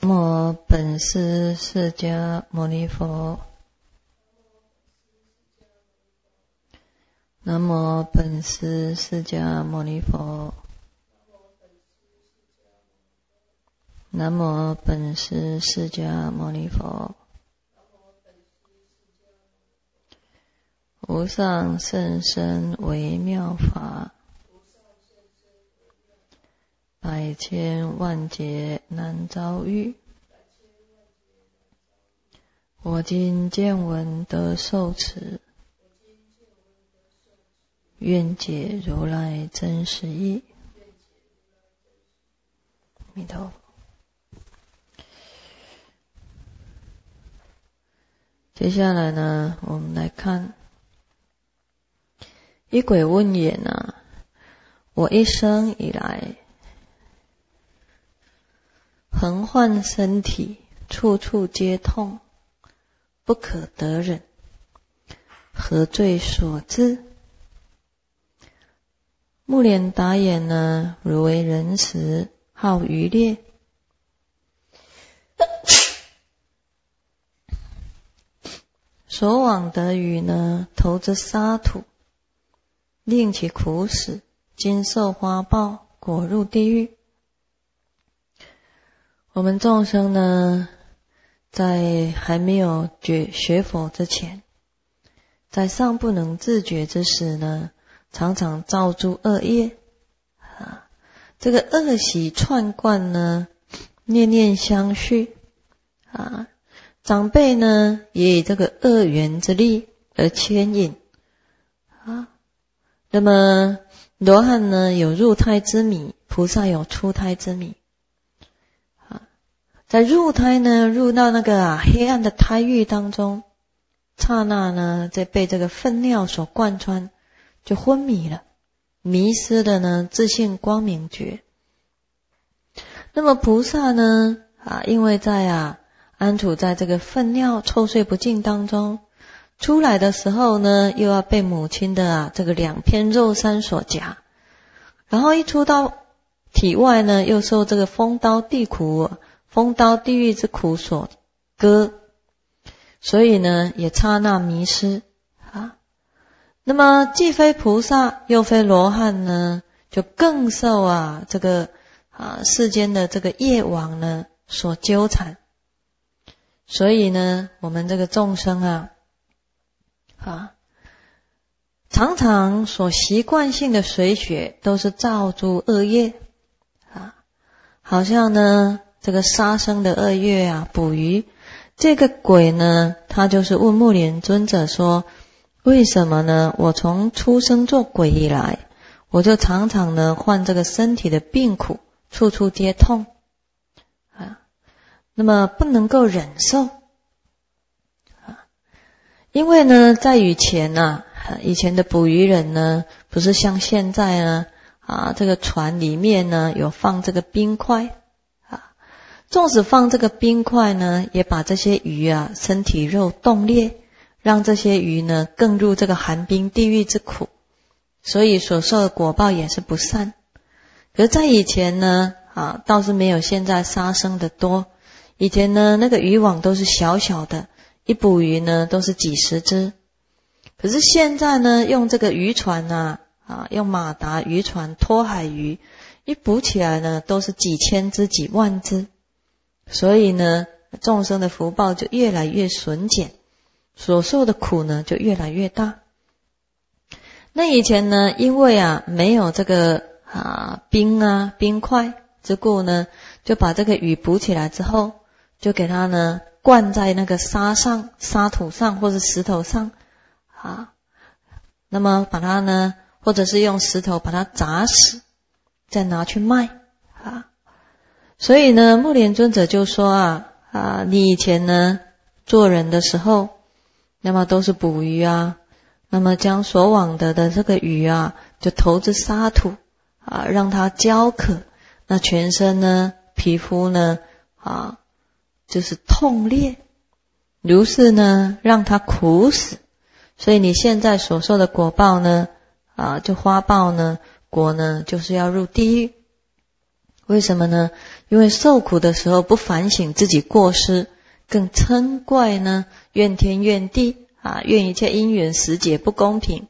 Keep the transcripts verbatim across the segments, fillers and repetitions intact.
南无本师释迦牟尼佛。南无本师释迦牟尼佛。南无本师释迦牟尼佛。无上甚深微妙法，百千万劫难遭遇。我今见闻得受持，愿解如来真实义。阿弥陀佛。接下来呢，我们来看一鬼问言啊，我一生以来横患身体，处处皆痛，不可得忍，何罪所致？目连答言呢，汝为人时，好渔猎，所往得鱼呢，投之沙土，令其苦死，今受花报，果入地狱。我们众生呢，在还没有觉学佛之前，在尚不能自觉之时呢，常常造诸恶业啊，这个恶习串贯呢，念念相续啊。长辈呢，也以这个恶缘之力而牵引啊。那么罗汉呢，有入胎之谜，菩萨有出胎之谜啊。在入胎呢，入到那个啊黑暗的胎狱当中，刹那呢，在被这个粪尿所贯穿，就昏迷了，迷失的呢自性光明觉。那么菩萨呢啊，因为在啊安处在这个粪尿臭秽不净当中，出来的时候呢，又要被母亲的啊这个两片肉衫所夹，然后一出到体外呢，又受这个风刀地苦、风刀地狱之苦所割，所以呢，也刹那迷失啊。那么既非菩萨，又非罗汉呢，就更受啊这个啊世间的这个业网呢所纠缠。所以呢，我们这个众生啊，啊，常常所习惯性的随学，都是造诸恶业啊。好像呢，这个杀生的恶业啊，捕鱼，这个鬼呢，他就是问目连尊者说，为什么呢？我从出生做鬼以来，我就常常呢患这个身体的病苦，处处皆痛啊。那么不能够忍受啊，因为呢，在以前呢、啊，以前的捕鱼人呢，不是像现在呢啊，这个船里面呢有放这个冰块啊，纵使放这个冰块呢，也把这些鱼啊身体肉冻裂，让这些鱼呢更入这个寒冰地狱之苦，所以所受的果报也是不善。可是在以前呢啊，倒是没有现在杀生的多。以前呢，那个渔网都是小小的，一捕鱼呢都是几十只。可是现在呢，用这个渔船啊，啊，用马达渔船拖海鱼，一捕起来呢，都是几千只、几万只。所以呢，众生的福报就越来越损减，所受的苦呢就越来越大。那以前呢，因为啊没有这个啊冰啊冰块之故呢，就把这个鱼捕起来之后，就给它呢灌在那个沙上、沙土上或者石头上啊，那么把它呢，或者是用石头把它砸死，再拿去卖啊。所以呢，目连尊者就说啊啊，你以前呢做人的时候，那么都是捕鱼啊，那么将所网得的这个鱼啊，就投之沙土啊，让它焦渴，那全身呢皮肤呢啊就是痛裂，如是呢让它苦死。所以你现在所受的果报呢啊，就花报呢，果呢就是要入地狱。 为什么呢？因为受苦的时候不反省自己过失，更嗔怪呢，怨天怨地啊，怨一切因缘时节不公平。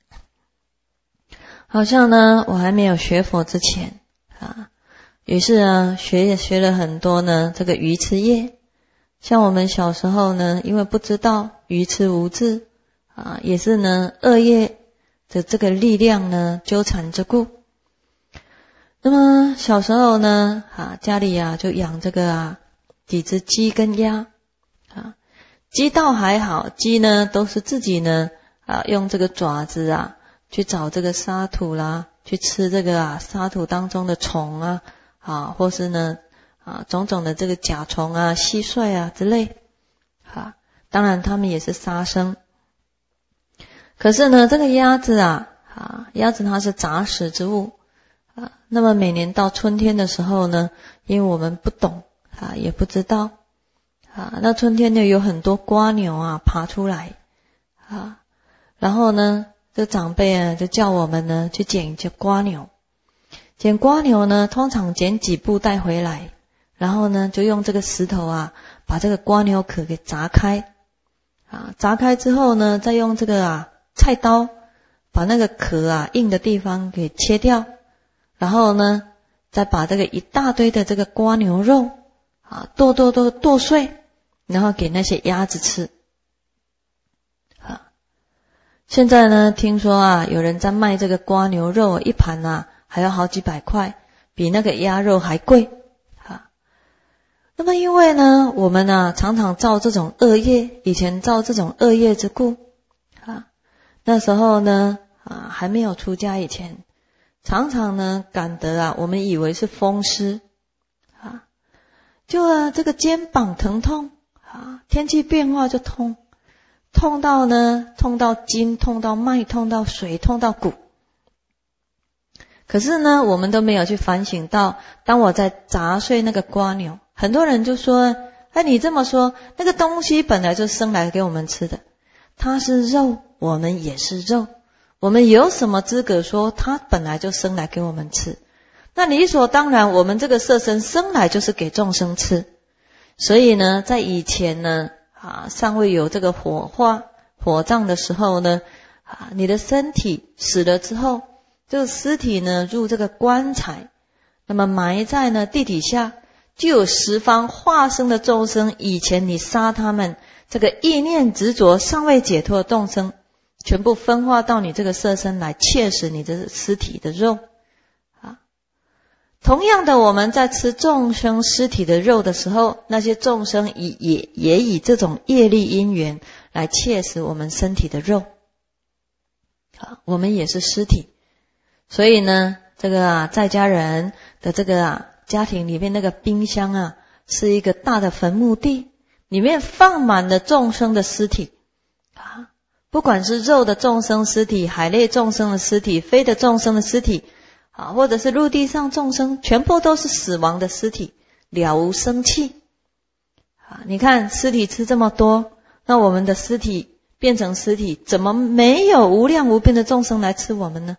好像呢，我还没有学佛之前啊，于是啊，学也学了很多呢，这个愚痴业。像我们小时候呢，因为不知道愚痴无智啊，也是呢恶业的这个力量呢纠缠之故。那么小时候呢，啊家里啊就养这个啊几只鸡跟鸭啊，鸡倒还好，鸡呢都是自己呢啊用这个爪子啊去找这个沙土啦，去吃这个啊沙土当中的虫啊啊，或是呢啊种种的这个甲虫啊、蟋蟀啊之类啊，当然它们也是杀生。可是呢，这个鸭子啊啊，鸭子它是杂食之物啊，那么每年到春天的时候呢，因为我们不懂啊，也不知道啊，那春天呢有很多蝸牛啊爬出来啊，然后呢这长辈啊就叫我们呢去捡一些蝸牛，捡蝸牛呢通常捡几步带回来，然后呢就用这个石头啊把这个蝸牛壳给砸开啊，砸开之后呢再用这个啊菜刀把那个壳啊硬的地方给切掉，然后呢再把这个一大堆的这个蝸牛肉啊剁剁剁剁碎，然后给那些鸭子吃啊。现在呢听说啊有人在卖这个蝸牛肉，一盘啊还要好几百块，比那个鸭肉还贵啊。那么因为呢我们啊常常造这种恶业，以前造这种恶业之故啊，那时候呢啊还没有出家以前，常常呢感得啊我们以为是风湿啊，就啊这个肩膀疼痛啊，天气变化就痛，痛到呢痛到筋，痛到脉，痛到水，痛到骨。可是呢我们都没有去反省到，当我在砸碎那个蝸牛，很多人就说，哎，你这么说，那个东西本来就生来给我们吃的，它是肉，我们也是肉，我们有什么资格说它本来就生来给我们吃？那理所当然，我们这个色身生来就是给众生吃。所以呢在以前呢啊尚未有这个火化火葬的时候呢啊，你的身体死了之后，这个尸体呢入这个棺材，那么埋在呢地底下，就有十方化生的众生，以前你杀他们这个意念执着尚未解脱的众生，全部分化到你这个色身来切食你的尸体的肉啊。同样的，我们在吃众生尸体的肉的时候，那些众生也也也以这种业力因缘来切食我们身体的肉啊，我们也是尸体。所以呢这个啊在家人的这个啊家庭里面，那个冰箱啊是一个大的坟墓地，里面放满了众生的尸体啊，不管是肉的众生尸体、海类众生的尸体、非的众生的尸体啊，或者是陆地上众生，全部都是死亡的尸体，了无生气啊。你看尸体吃这么多，那我们的尸体变成尸体，怎么没有无量无边的众生来吃我们呢？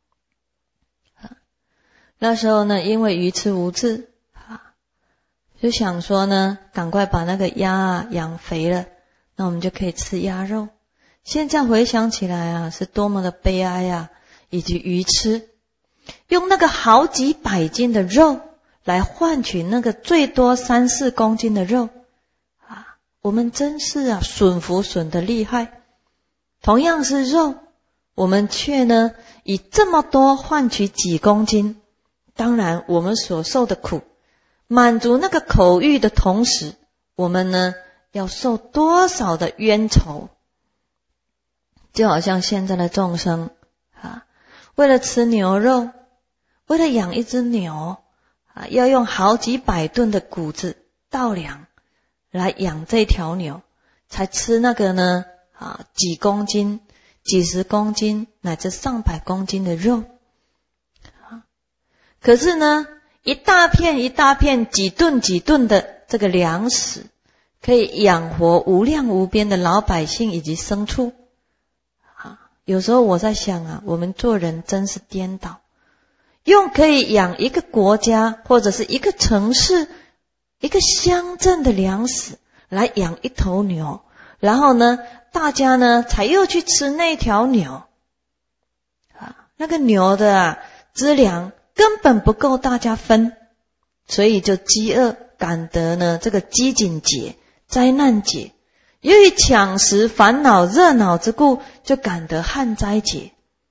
那时候呢因为愚痴无智啊，就想说呢赶快把那个鸭啊养肥了，那我们就可以吃鸭肉。现在回想起来啊，是多么的悲哀啊，以及愚痴，用那个好几百斤的肉来换取那个最多三四公斤的肉啊，我们真是啊损福损得厉害。同样是肉，我们却呢以这么多换取几公斤，当然我们所受的苦，满足那个口欲的同时，我们呢要受多少的冤仇。就好像现在的众生啊，为了吃牛肉，为了养一只牛啊，要用好几百吨的谷子稻粮来养这条牛，才吃那个呢啊几公斤、几十公斤乃至上百公斤的肉啊。可是呢一大片一大片几吨几吨的这个粮食，可以养活无量无边的老百姓以及牲畜啊。有时候我在想啊，我们做人真是颠倒， 用可以养一个国家或者是一个城市、一个乡镇的粮食来养一头牛，然后呢，大家呢才又去吃那条牛啊，那个牛的啊资粮根本不够大家分，所以就饥饿，感得呢这个饥馑劫、灾难劫。由于抢食烦恼热恼之故，就感得旱灾劫。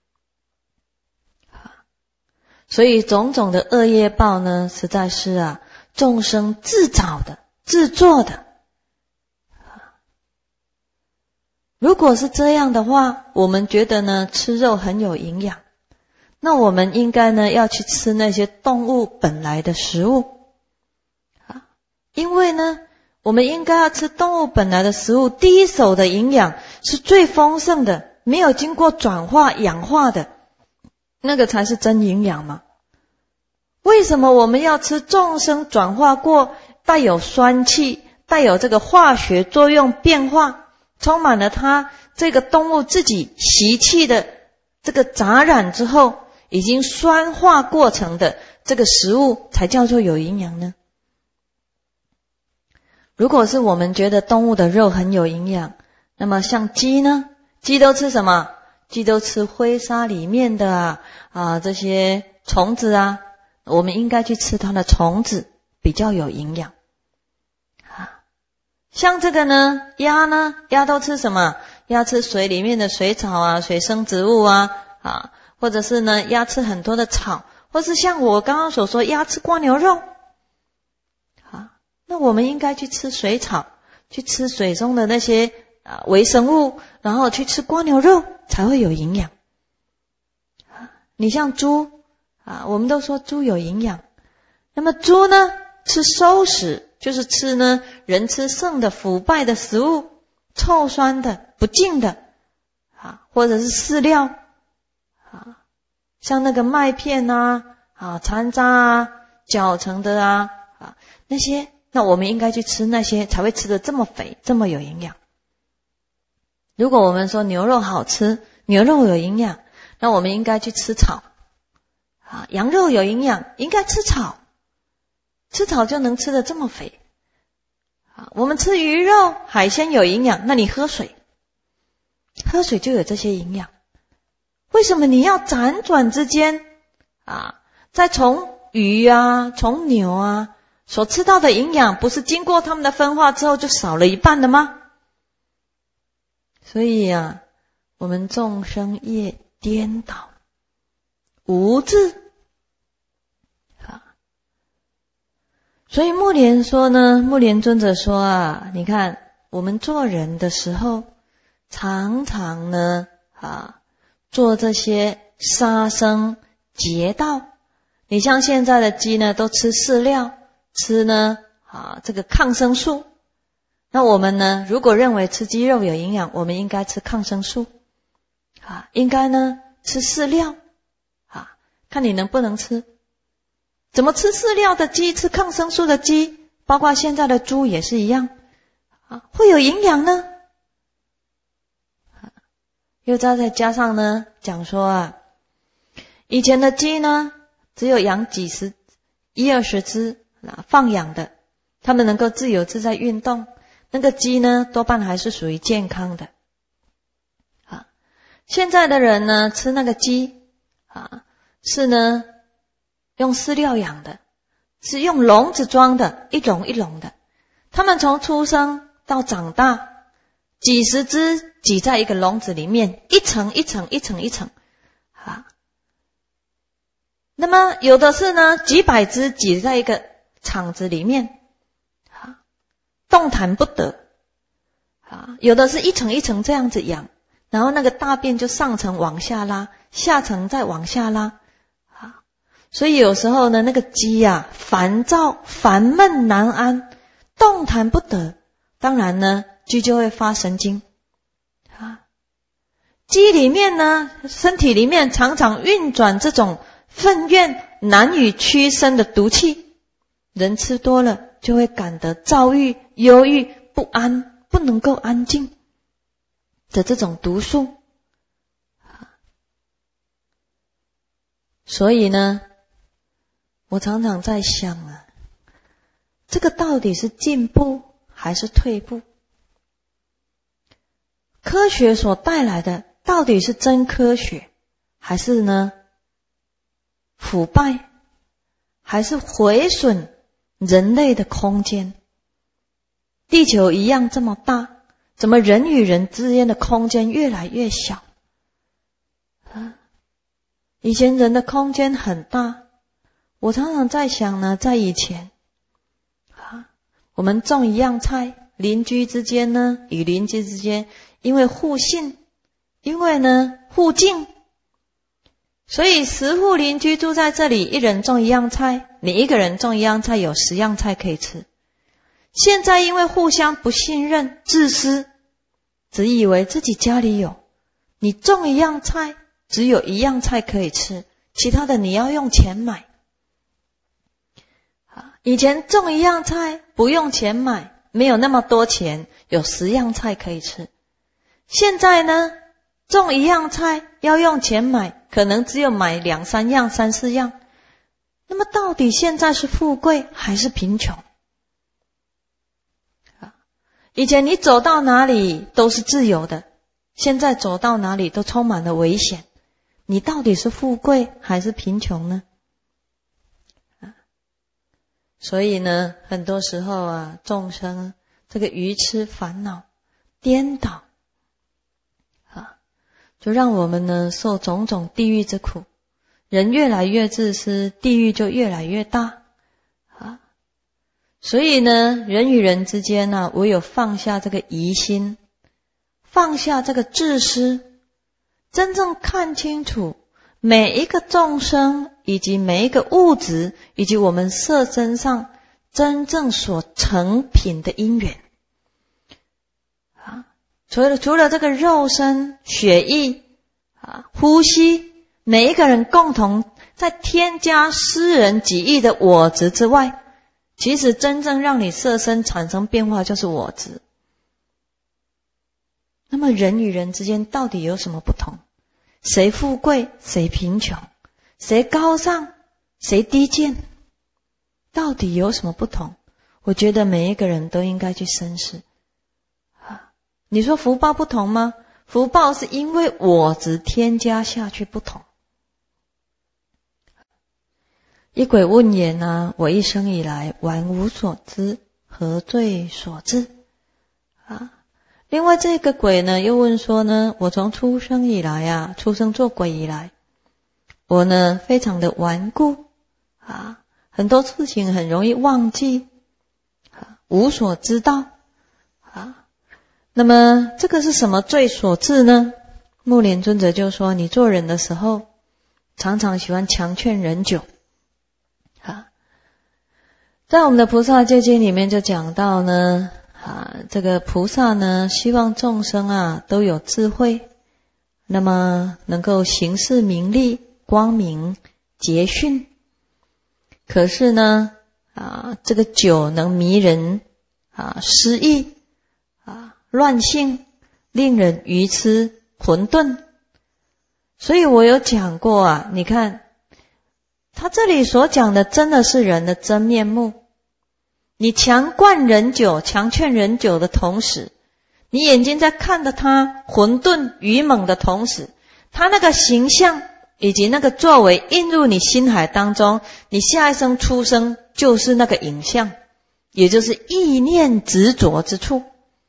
所以种种的恶业报呢，实在是啊众生自找的、自作的。如果是这样的话，我们觉得呢吃肉很有营养，那我们应该呢要去吃那些动物本来的食物啊，因为呢我们应该要吃动物本来的食物，第一手的营养是最丰盛的，没有经过转化氧化的，那个才是真营养嘛。为什么我们要吃众生转化过、带有酸气、带有这个化学作用变化，充满了它这个动物自己习气的这个杂染之后，已经酸化过程的这个食物才叫做有营养呢？如果是我们觉得动物的肉很有营养，那么像鸡呢？鸡都吃什么？鸡都吃灰沙里面的啊啊这些虫子啊，我们应该去吃它的虫子，比较有营养啊。像这个呢，鸭呢，鸭都吃什么？鸭吃水里面的水草啊、水生植物啊啊，或者是呢，鸭吃很多的草，或是像我刚刚所说，鸭吃蝸牛肉。那我们应该去吃水草，去吃水中的那些啊微生物，然后去吃蝸牛肉才会有营养。你像猪啊，我们都说猪有营养，那么猪呢吃馊食，就是吃呢人吃剩的腐败的食物，臭酸的、不净的啊，或者是饲料啊，像那个麦片啊、啊残渣啊、搅成的啊啊那些。那我们应该去吃那些，才会吃得这么肥，这么有营养。如果我们说牛肉好吃，牛肉有营养，那我们应该去吃草啊。羊肉有营养，应该吃草，吃草就能吃得这么肥啊。我们吃鱼肉、海鲜有营养，那你喝水，喝水就有这些营养。为什么你要辗转之间啊，再从鱼啊，从牛啊所吃到的营养，不是经过他们的分化之后就少了一半的吗？所以啊，我们众生业颠倒，无智啊。所以目连说呢，目连尊者说啊，你看我们做人的时候，常常呢啊做这些杀生劫道。你像现在的鸡呢，都吃饲料。吃呢啊这个抗生素，那我们呢如果认为吃鸡肉有营养，我们应该吃抗生素啊，应该呢吃饲料啊，看你能不能吃。怎么吃饲料的鸡，吃抗生素的鸡，包括现在的猪也是一样啊，会有营养呢？啊、又再再加上呢讲说啊，以前的鸡呢只有养几十一二十只放养的，他们能够自由自在运动，那个鸡呢多半还是属于健康的啊。现在的人呢吃那个鸡啊，是呢用饲料养的，是用笼子装的，一笼一笼的，他们从出生到长大，几十只挤在一个笼子里面，一层一层一层一层啊。那么有的是呢几百只挤在一个场子里面啊，动弹不得啊，有的是一层一层这样子养，然后那个大便就上层往下拉，下层再往下拉啊，所以有时候呢那个鸡啊烦躁烦闷难安，动弹不得，当然呢鸡就会发神经啊。鸡里面呢身体里面常常运转这种愤怨难以驱身的毒气，人吃多了就会感得躁郁、忧郁、不安，不能够安静的这种毒素。所以呢我常常在想啊，这个到底是进步还是退步？科学所带来的到底是真科学，还是呢腐败，还是毁损人类的空间？地球一样这么大，怎么人与人之间的空间越来越小啊？以前人的空间很大，我常常在想呢，在以前啊，我们种一样菜，邻居之间呢，与邻居之间因为互信，因为呢互敬，所以十户邻居住在这里，一人种一样菜，你一个人种一样菜，有十样菜可以吃。现在因为互相不信任，自私，只以为自己家里有，你种一样菜，只有一样菜可以吃，其他的你要用钱买。以前种一样菜不用钱买，没有那么多钱，有十样菜可以吃。现在呢，种一样菜要用钱买，可能只有买两三样、三四样。那么到底现在是富贵还是贫穷？以前你走到哪里都是自由的，现在走到哪里都充满了危险。你到底是富贵还是贫穷呢？所以呢，很多时候啊，众生这个愚痴烦恼颠倒啊，就让我们呢受种种地狱之苦。人越来越自私，地狱就越来越大啊。所以呢，人与人之间呢、啊，唯有放下这个疑心，放下这个自私，真正看清楚每一个众生以及每一个物质以及我们色身上真正所成品的因缘啊，除了除了这个肉身、血液啊、呼吸，每一个人共同在添加私人己意的我执之外，其实真正让你色身产生变化就是我执。那么人与人之间到底有什么不同？谁富贵，谁贫穷，谁高尚，谁低贱，到底有什么不同？我觉得每一个人都应该去深思啊。你说福报不同吗？福报是因为我执添加下去不同。一鬼问言啊，我一生以来玩无所知，何罪所致啊？另外这个鬼呢又问说呢，我从出生以来啊，出生做鬼以来，我呢非常的顽固啊，很多事情很容易忘记啊，无所知道啊。那么这个是什么罪所致呢？目连尊者就说，你做人的时候常常喜欢强劝人久啊。在我们的菩萨戒经里面就讲到呢啊，这个菩萨呢，希望众生啊都有智慧，那么能够行事明利、光明、节训。可是呢，啊，这个酒能迷人啊，失忆啊，乱性，令人愚痴、混沌。所以我有讲过啊，你看他这里所讲的真的是人的真面目。你强灌人酒，强劝人酒的同时，你眼睛在看着他混沌愚猛的同时，他那个形象以及那个作为映入你心海当中，你下一生出生就是那个影像，也就是意念执着之处。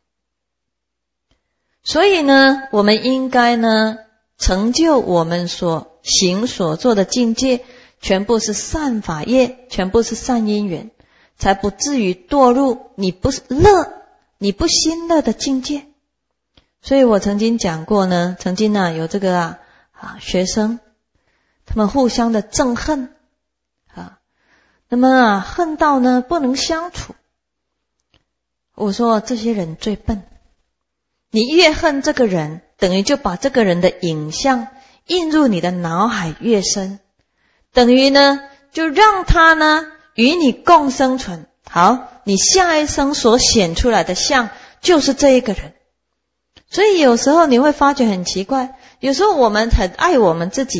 所以呢，我们应该呢成就我们所行所做的境界，全部是善法业，全部是善因缘，才不至于堕入你不乐、你不心乐的境界。所以我曾经讲过呢，曾经呢有这个啊啊学生，他们互相的憎恨啊，那么啊恨到呢不能相处。我说这些人最笨，你越恨这个人，等于就把这个人的影像印入你的脑海越深，等于呢就让他呢与你共生存。好，你下一生所显出来的相就是这一个人。所以有时候你会发觉很奇怪，有时候我们很爱我们自己，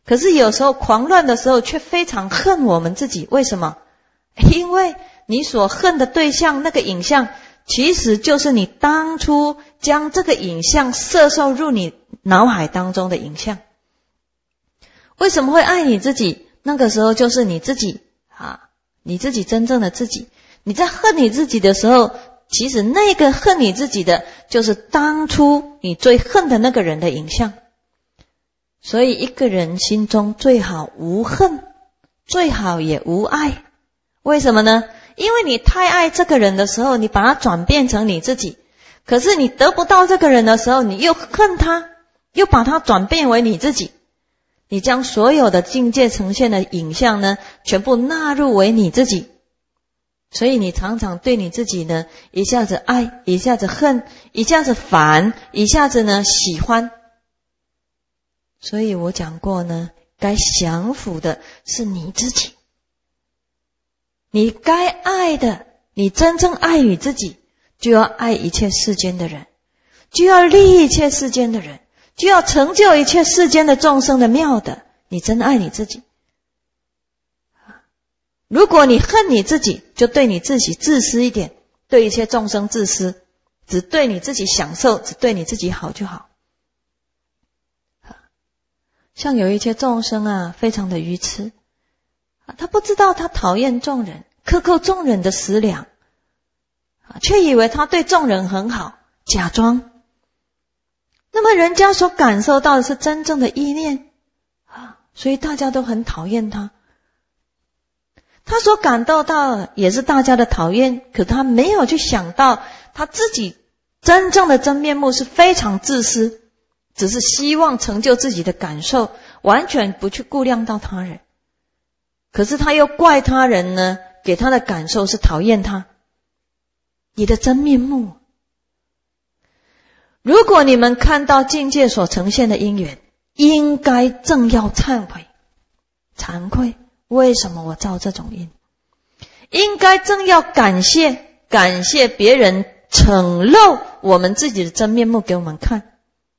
可是有时候狂乱的时候却非常恨我们自己，为什么？因为你所恨的对象那个影像，其实就是你当初将这个影像摄受入你脑海当中的影像。为什么会爱你自己？那个时候就是你自己啊，你自己真正的自己。你在恨你自己的时候，其实那个恨你自己的，就是当初你最恨的那个人的影像。所以一个人心中最好无恨，最好也无爱。为什么呢？因为你太爱这个人的时候，你把他转变成你自己，可是你得不到这个人的时候，你又恨他，又把他转变为你自己。你将所有的境界呈现的影像呢，全部纳入为你自己。所以你常常对你自己呢，一下子爱，一下子恨，一下子烦，一下子呢喜欢。所以我讲过呢，该降服的是你自己。你该爱的，你真正爱你自己，就要爱一切世间的人，就要利益一切世间的人，就要成就一切世间的众生的妙的。你真爱你自己。如果你恨你自己，就对你自己自私一点，对一切众生自私，只对你自己享受，只对你自己好就好。像有一些众生啊，非常的愚痴，他不知道他讨厌众人，克扣众人的食粮，却以为他对众人很好，假装。那么人家所感受到的是真正的意念，所以大家都很讨厌他。他所感受到的也是大家的讨厌，可他没有去想到他自己真正的真面目是非常自私，只是希望成就自己的感受，完全不去顾量到他人。可是他又怪他人呢，给他的感受是讨厌他。你的真面目，如果你们看到境界所呈现的因缘，应该正要忏悔惭愧，为什么我造这种因？应该正要感谢，感谢别人呈露我们自己的真面目给我们看。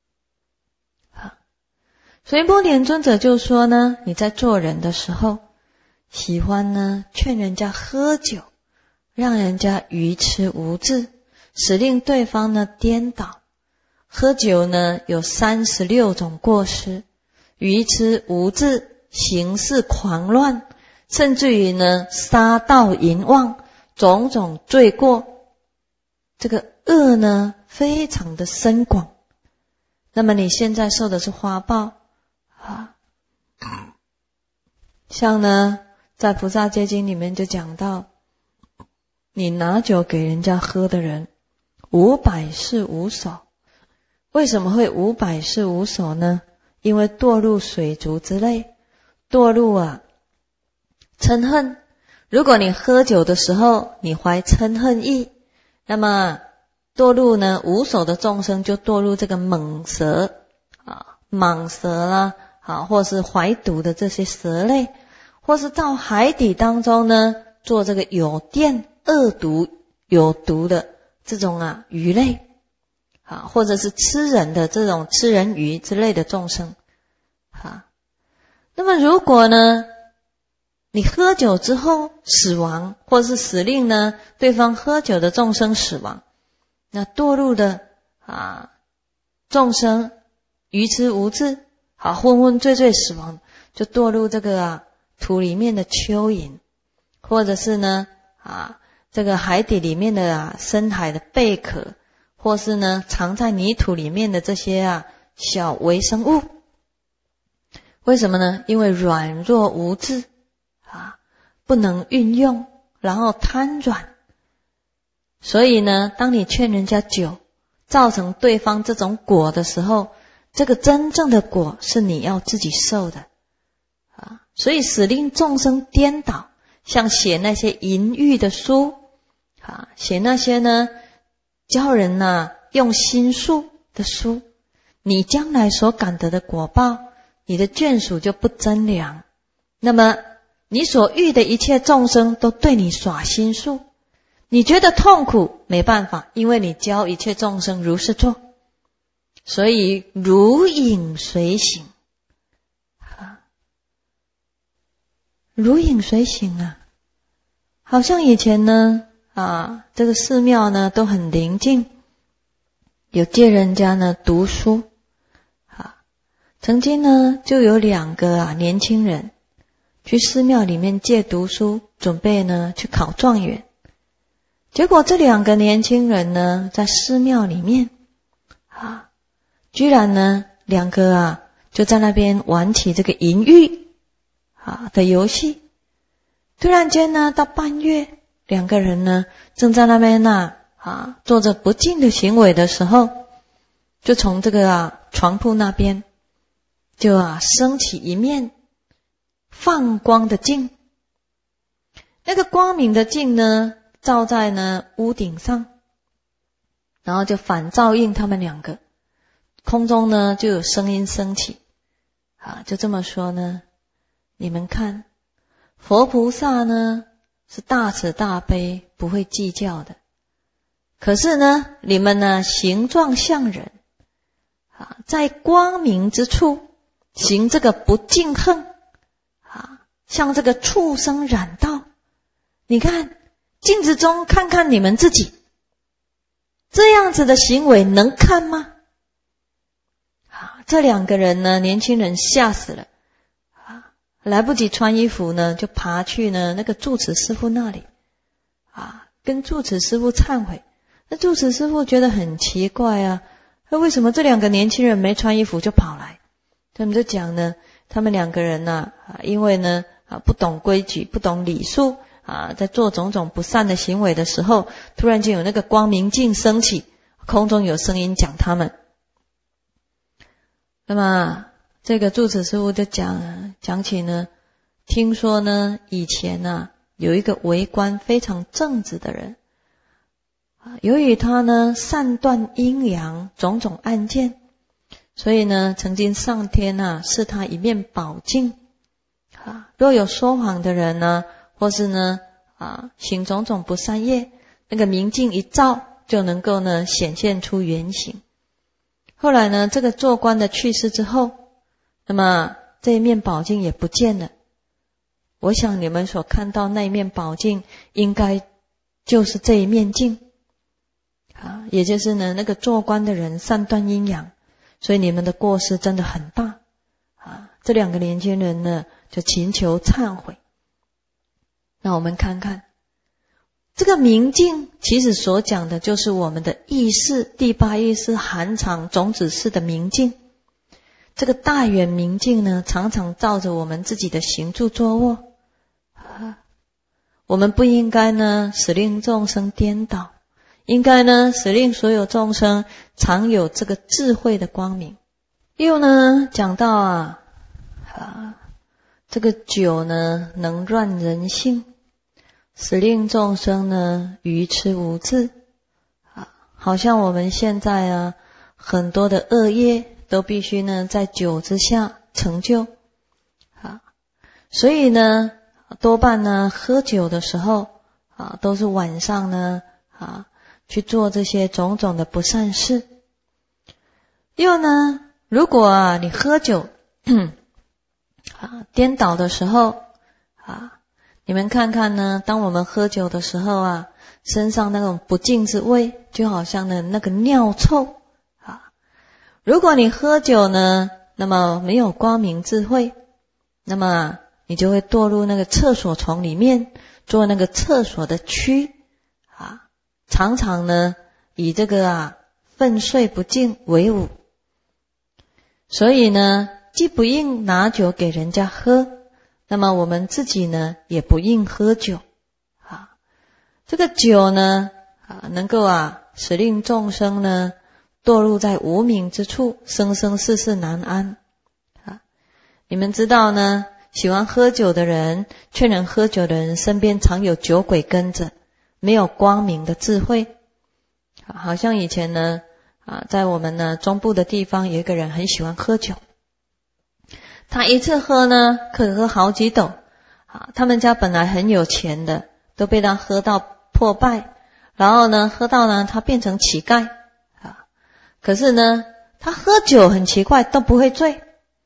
所以波莲尊者就说呢，你在做人的时候，喜欢呢劝人家喝酒，让人家愚痴无智，使令对方呢颠倒。喝酒呢有三十六种过失，愚痴无智，行事狂乱，甚至于呢杀盗淫妄，种种罪过。这个恶呢非常的深广。那么你现在受的是花报啊。像呢在菩萨戒经里面就讲到，你拿酒给人家喝的人，五百世无首。为什么会五百世无首呢？因为堕入水族之类，堕入啊嗔恨。如果你喝酒的时候你怀嗔恨意，那么堕入呢无首的众生就堕入这个猛蛇啊、蟒蛇啦啊，或是怀毒的这些蛇类，或是到海底当中呢做这个有电恶毒有毒的这种啊鱼类啊，或者是吃人的这种吃人鱼之类的众生啊。那么如果呢你喝酒之后死亡，或是使令呢对方喝酒的众生死亡，那堕入的啊众生愚痴无智，好昏昏醉醉死亡，就堕入这个啊土里面的蚯蚓，或者是呢啊这个海底里面的啊深海的贝壳，或是呢藏在泥土里面的这些啊小微生物。为什么呢？因为软弱无智啊，不能运用，然后贪软。所以呢当你劝人家酒造成对方这种果的时候，这个真正的果是你要自己受的啊。所以使令众生颠倒，像写那些淫欲的书啊，写那些呢教人呢、啊、用心术的书，你将来所感得的果报，你的眷属就不增良。那么你所遇的一切众生都对你耍心术，你觉得痛苦，没办法，因为你教一切众生如是做。所以如影随形， 如影随形啊，好像以前呢啊，这个寺庙呢都很宁静，有借人家呢读书啊。曾经呢就有两个啊年轻人去寺庙里面借读书，准备呢去考状元。结果这两个年轻人呢在寺庙里面啊，居然呢两个啊就在那边玩起这个淫欲啊的游戏。突然间呢到半夜，两个人呢正在那边呢啊做着不敬的行为的时候，就从这个啊床铺那边就啊升起一面放光的镜。那个光明的镜呢照在呢屋顶上，然后就反照应他们两个。空中呢就有声音升起啊，就这么说呢，你们看，佛菩萨呢是大慈大悲，不会计较的。可是呢你们呢形状像人啊，在光明之处行这个不敬恨啊，像这个畜生染道。你看镜子中看看你们自己，这样子的行为能看吗？啊，这两个人呢，年轻人吓死了啊，来不及穿衣服呢，就爬去呢那个住持师父那里啊，跟住持师父忏悔。那住持师父觉得很奇怪啊，那为什么这两个年轻人没穿衣服就跑来？他们就讲呢，他们两个人呢啊，因为呢啊不懂规矩，不懂礼数啊，在做种种不善的行为的时候，突然间有那个光明镜升起，空中有声音讲他们。那么这个住持师父就讲讲起呢，听说呢以前呢、啊、有一个为官非常正直的人，由于他呢善断阴阳种种案件，所以呢曾经上天啊赐他一面宝镜啊，若有说谎的人呢，或是呢啊行种种不善业，那个明镜一照就能够呢显现出原形。后来呢这个做官的去世之后，那么这一面宝镜也不见了。我想你们所看到那一面宝镜应该就是这一面镜啊，也就是呢那个做官的人善断阴阳，所以你们的过失真的很大啊。这两个年轻人呢就请求忏悔。那我们看看这个明镜其实所讲的就是我们的意识，第八意识含藏种子识的明镜。这个大圆明镜呢常常照着我们自己的行住坐卧啊，我们不应该呢使令众生颠倒，应该呢使令所有众生常有这个智慧的光明。又呢讲到啊啊这个酒呢能乱人性，使令众生呢愚痴无智啊，好像我们现在啊很多的恶业都必须呢在酒之下成就啊，所以呢多半呢喝酒的时候啊都是晚上呢啊去做这些种种的不善事。又呢如果啊你喝酒啊颠倒的时候啊，你们看看呢，当我们喝酒的时候啊，身上那种不净之味，就好像呢那个尿臭啊。如果你喝酒呢，那么没有光明智慧，那么你就会堕入那个厕所丛里面，做那个厕所的蛆啊，常常呢以这个啊粪碎不净为伍。所以呢，既不应拿酒给人家喝，那么我们自己呢也不应喝酒啊。这个酒呢啊能够啊使令众生呢堕入在无明之处，生生世世难安啊。你们知道呢，喜欢喝酒的人，劝人喝酒的人身边常有酒鬼跟着，没有光明的智慧啊。好像以前呢啊在我们呢中部的地方有一个人很喜欢喝酒，他一次喝呢可以喝好几斗啊，他们家本来很有钱的，都被他喝到破败，然后呢喝到呢他变成乞丐啊。可是呢他喝酒很奇怪都不会醉，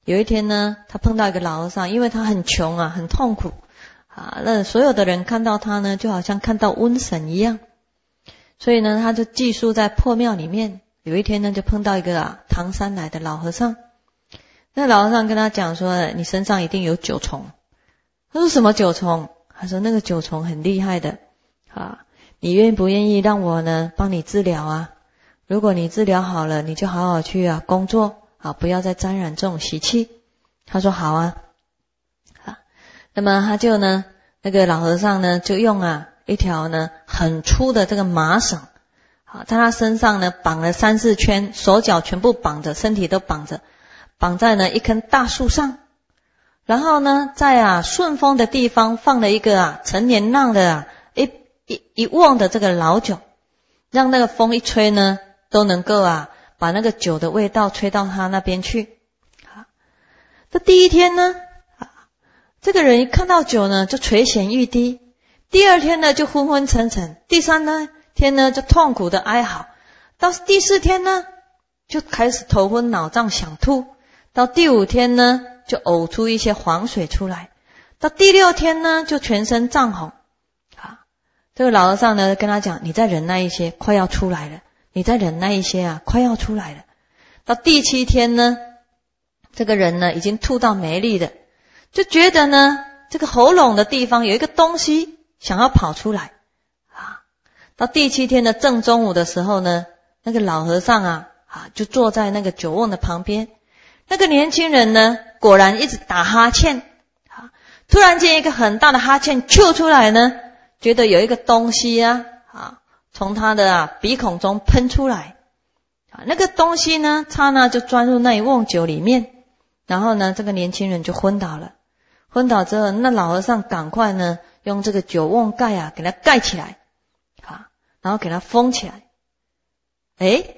有一天呢，他碰到一个老和尚，因为他很穷啊，很痛苦啊，那所有的人看到他呢，就好像看到瘟神一样，所以呢，他就寄宿在破庙里面。有一天呢，就碰到一个啊唐山来的老和尚，那老和尚跟他讲说，你身上一定有九虫。他说什么九虫？他说那个九虫很厉害的啊，你愿不愿意让我呢帮你治疗啊？如果你治疗好了，你就好好去啊工作啊，不要再沾染这种习气。他说好啊。啊，那么他就呢，那个老和尚呢就用啊一条呢很粗的这个麻绳，好，在他身上呢绑了三四圈，手脚全部绑着，身体都绑着，绑在呢一棵大树上。然后呢，在啊顺风的地方放了一个啊陈年酿的啊一一一瓮的这个老酒，让那个风一吹呢，都能够啊把那个酒的味道吹到他那边去。啊，这第一天呢，啊，这个人一看到酒呢，就垂涎欲滴；第二天呢，就昏昏沉沉；第三呢天呢，就痛苦的哀嚎；到第四天呢，就开始头昏脑胀想吐；到第五天呢，就呕出一些黄水出来，到第六天呢，就全身涨红。啊，这个老和尚呢跟他讲，你再忍耐一些，快要出来了，你再忍耐一些啊，快要出来了。到第七天呢，这个人呢已经吐到没力了，就觉得呢这个喉咙的地方有一个东西想要跑出来。啊，到第七天的正中午的时候呢，那个老和尚啊啊就坐在那个酒瓮的旁边，那个年轻人呢果然一直打哈欠。啊，突然间一个很大的哈欠啾出来呢，觉得有一个东西啊啊从他的啊鼻孔中喷出来。啊，那个东西呢刹那就钻入那一瓮酒里面，然后呢这个年轻人就昏倒了。昏倒之后，那老和尚赶快呢用这个酒瓮盖啊给他盖起来，啊，然后给他封起来。诶，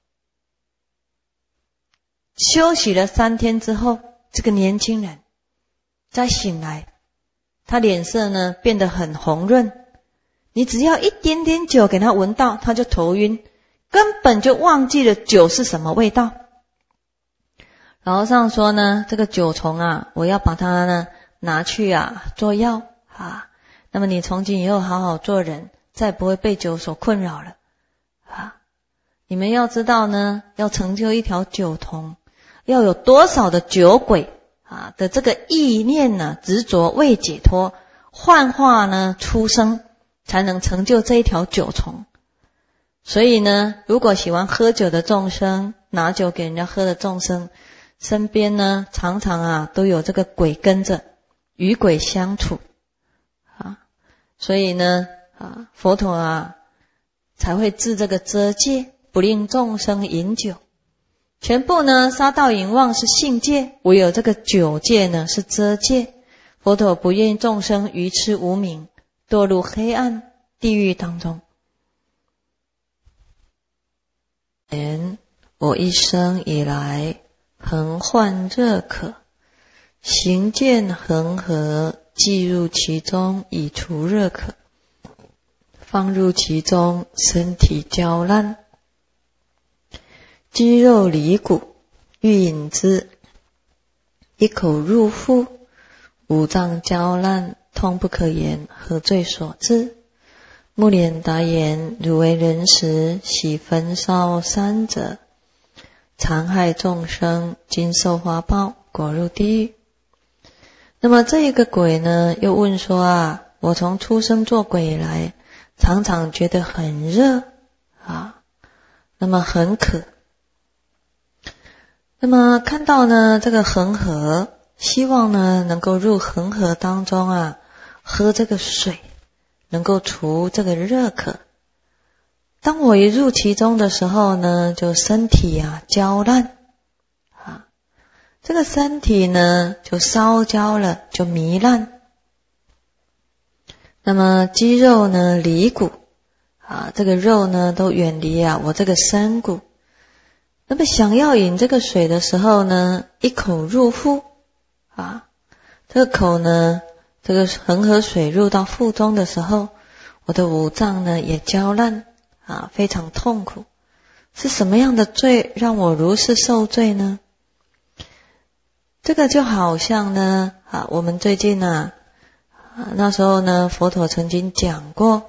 休息了三天之后，这个年轻人再醒来，他脸色呢变得很红润，你只要一点点酒给他闻到，他就头晕，根本就忘记了酒是什么味道。老和尚说呢，这个酒虫啊，我要把它呢拿去啊做药啊，那么你从今以后好好做人，再不会被酒所困扰了啊。你们要知道呢，要成就一条酒童，要有多少的酒鬼啊的这个意念呢执着未解脱，幻化呢出生，才能成就这一条酒虫。所以呢，如果喜欢喝酒的众生，拿酒给人家喝的众生，身边呢常常啊都有这个鬼跟着，与鬼相处啊，所以呢啊佛陀啊才会治这个遮戒，不令众生饮酒。全部呢杀盗淫妄是性戒，唯有这个酒戒呢是遮戒。佛陀不愿众生愚痴无明，堕入黑暗地狱当中。我一生以来恒患热渴，行见恒河，即入其中以除热渴，放入其中，身体焦烂，肌肉离骨，欲饮之，一口入腹，五脏焦烂，痛不可言，何罪所致？目连答言：汝为人时，喜焚烧三者，残害众生，今受花报，果入地狱。那么这一个鬼呢，又问说啊，我从出生做鬼以来，常常觉得很热啊，那么很渴。那么看到呢这个恒河，希望呢能够入恒河当中啊，喝这个水，能够除这个热渴。当我一入其中的时候呢，就身体啊焦烂啊，这个身体呢就烧焦了，就糜烂。那么肌肉呢离骨啊，这个肉呢都远离啊我这个身骨。那么想要饮这个水的时候呢，一口入腹啊，这个口呢，这个恒河水入到腹中的时候，我的五脏呢也焦烂啊，非常痛苦。是什么样的罪让我如是受罪呢？ 这个就好像呢，啊，我们最近呢，啊，那时候呢，佛陀曾经讲过，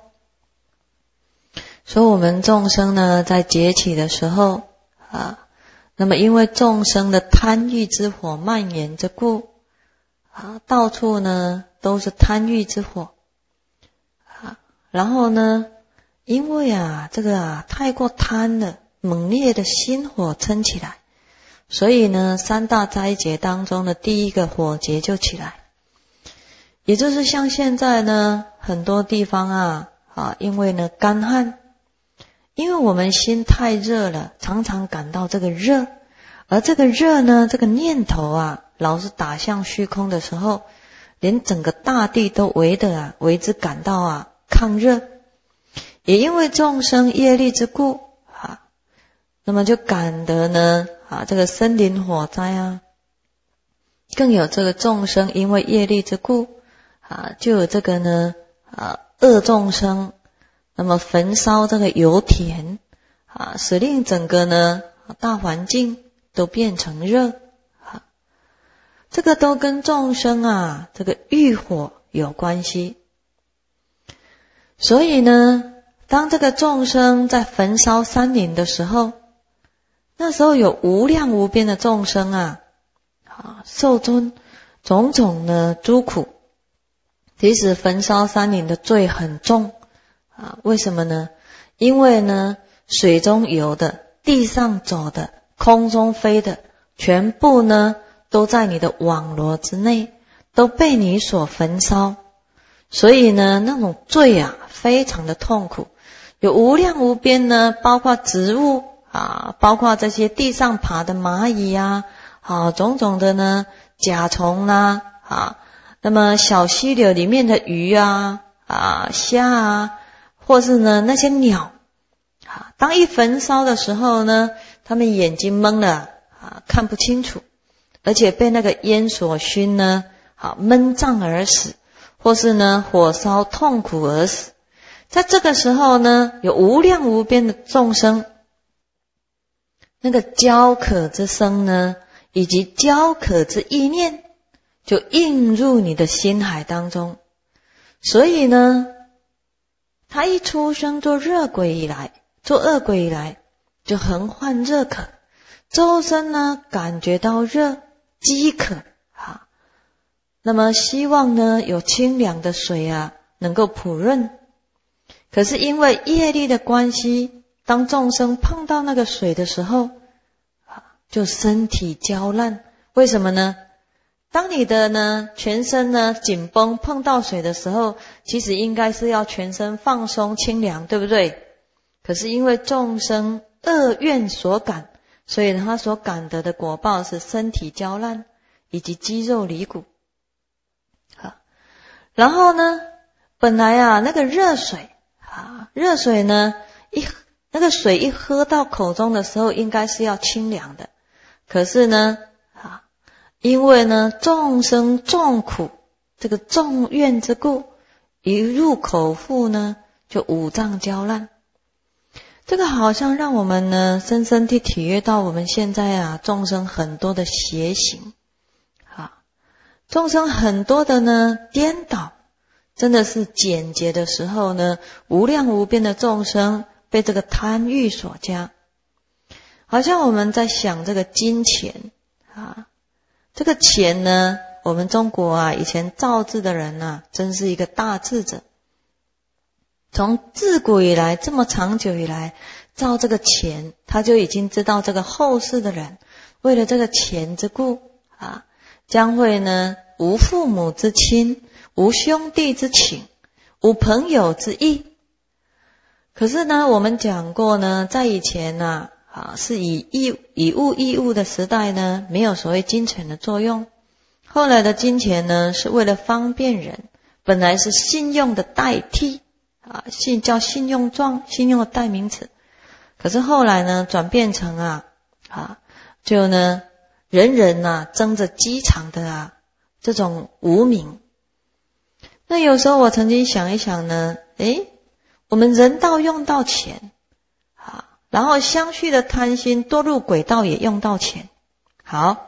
说我们众生呢，在劫起的时候，啊，那么因为众生的贪欲之火蔓延之故，啊，到处呢都是贪欲之火，啊，然后呢，因为啊，这个啊太过贪了，猛烈的心火撑起来。所以呢，三大灾劫当中的第一个火劫就起来，也就是像现在呢，很多地方啊，啊，因为呢干旱，因为我们心太热了，常常感到这个热，而这个热呢，这个念头啊，老是打向虚空的时候，连整个大地都为的啊，为之感到啊抗热，也因为众生业力之故啊，那么就感得呢。啊，这个森林火灾啊，更有这个众生因为业力之故啊，就有这个呢啊恶众生，那么焚烧这个油田啊，使令整个呢大环境都变成热啊，这个都跟众生啊这个欲火有关系。所以呢，当这个众生在焚烧山林的时候，那时候有无量无边的众生啊，啊，受尊种种的诸苦。其实焚烧山林的罪很重啊，为什么呢？因为呢，水中游的、地上走的、空中飞的，全部呢都在你的网罗之内，都被你所焚烧。所以呢，那种罪啊，非常的痛苦。有无量无边呢，包括植物。啊，包括这些地上爬的蚂蚁呀、啊，啊，种种的呢甲虫啦、啊，啊，那么小溪流里面的鱼啊，啊，虾啊，或是呢那些鸟，啊，当一焚烧的时候呢，他们眼睛蒙了，啊，看不清楚，而且被那个烟所熏呢，啊，闷胀而死，或是呢火烧痛苦而死。在这个时候呢，有无量无边的众生。那个焦渴之声呢，以及焦渴之意念，就映入你的心海当中。所以呢，他一出生做热鬼以来，做恶鬼以来，就横患热渴，周身呢感觉到热，饥渴啊。那么希望呢有清凉的水啊，能够普润。可是因为业力的关系，当众生碰到那个水的时候，就身体焦烂。为什么呢？当你的呢全身呢紧绷，碰到水的时候，其实应该是要全身放松清凉，对不对？可是因为众生恶愿所感，所以他所感得的果报是身体焦烂以及肌肉离骨。好，然后呢，本来啊那个热水啊，热水呢一那个水一喝到口中的时候，应该是要清凉的。可是呢，啊，因为呢众生众苦，这个众怨之故，一入口腹呢，就五脏焦烂。这个好像让我们呢深深地体验到我们现在啊众生很多的邪行，啊，众生很多的呢颠倒，真的是简洁的时候呢，无量无边的众生被这个贪欲所加。好像我们在想这个金钱啊，这个钱呢，我们中国啊以前造字的人啊，真是一个大智者。从自古以来，这么长久以来，造这个钱，他就已经知道这个后世的人为了这个钱之故啊，将会呢无父母之亲，无兄弟之情，无朋友之义。可是呢，我们讲过呢，在以前啊。啊，是以义以物易物的时代呢，没有所谓金钱的作用。后来的金钱呢，是为了方便人，本来是信用的代替啊，信叫信用状，信用的代名词。可是后来呢，转变成啊啊，就呢，人人啊争着机场的啊这种无名。那有时候我曾经想一想呢，诶，我们人道用到钱。然后相续的贪心堕入轨道也用到钱。好，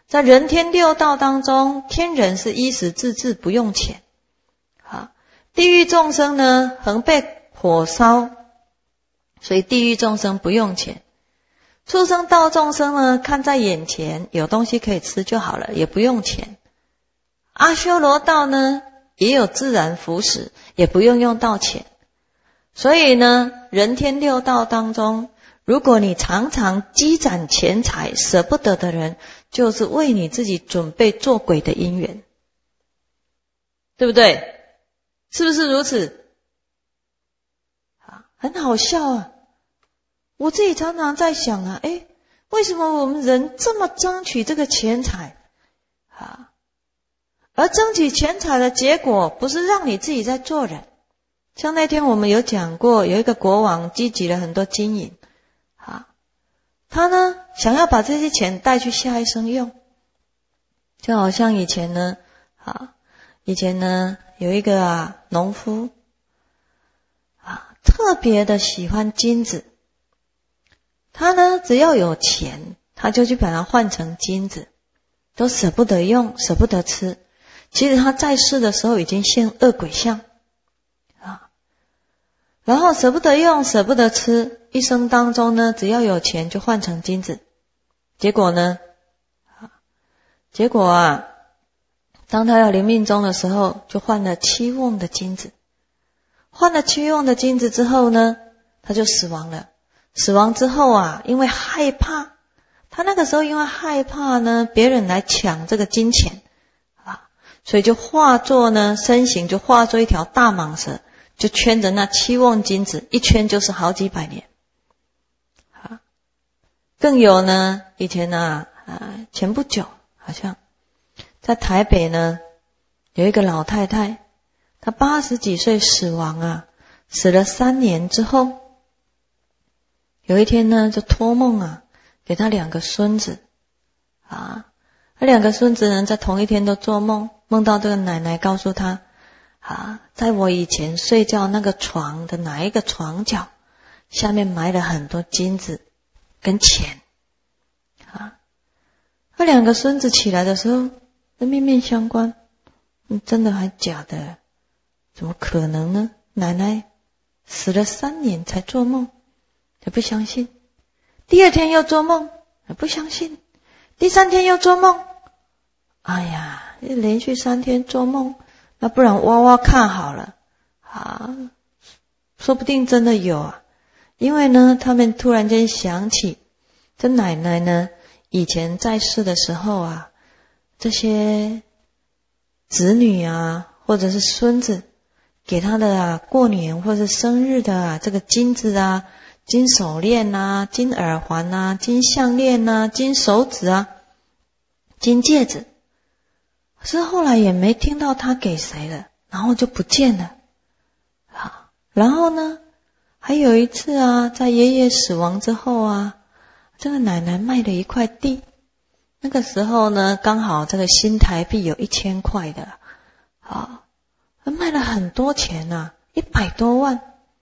在人天六道当中，天人是衣食自治，不用钱。啊，地狱众生呢，恒被火烧，所以地狱众生不用钱。畜生道众生呢，看在眼前，有东西可以吃就好了，也不用钱。阿修罗道呢，也有自然福食，也不用用到钱。所以呢，人天六道当中，如果你常常积攒钱财，舍不得的人，就是为你自己准备做鬼的因缘，对不对？是不是如此？很好笑啊！我自己常常在想啊，诶，为什么我们人这么争取这个钱财啊？而争取钱财的结果，不是让你自己在做人。像那天我们有讲过，有一个国王积集了很多金银，啊，他呢想要把这些钱带去下一生用，就好像以前呢，啊，以前呢有一个啊农夫，啊，特别的喜欢金子，他呢只要有钱，他就去把它换成金子，都舍不得用，舍不得吃。其实他在世的时候已经现恶鬼相。然后舍不得用，舍不得吃，一生当中呢，只要有钱就换成金子。结果呢，结果啊，当他要临命终的时候，就换了七瓮的金子。换了七瓮的金子之后呢，他就死亡了。死亡之后啊，因为害怕，他那个时候因为害怕呢，别人来抢这个金钱啊，所以就化作呢，身形就化作一条大蟒蛇。就圈着那七瓮金子，一圈就是好几百年。啊，更有呢，以前呢，啊，前不久好像在台北呢，有一个老太太，她八十几岁死亡啊，死了三年之后，有一天呢，就托梦啊，给她两个孙子，啊，那两个孙子呢，在同一天都做梦，梦到这个奶奶告诉她。啊，在我以前睡觉那个床的哪一个床角下面埋了很多金子跟钱啊。那两个孙子起来的时候面面相关，嗯，真的还假的？怎么可能呢？奶奶死了三年才做梦，也不相信。第二天又做梦，也不相信。第三天又做梦，哎呀，连续三天做梦。那不然挖挖看好了啊，说不定真的有啊。因为呢，他们突然间想起，这奶奶呢，以前在世的时候啊，这些子女啊，或者是孙子给他的啊，过年或者生日的啊，这个金子啊，金手链啊，金耳环啊，金项链啊，金手指啊，金戒指。可是后来也没听到他给谁了，然后就不见了。好，然后呢，还有一次啊，在爷爷死亡之后啊，这个奶奶卖了一块地，那个时候呢，刚好这个新台币有一千块的，好，卖了很多钱啊，一百多万。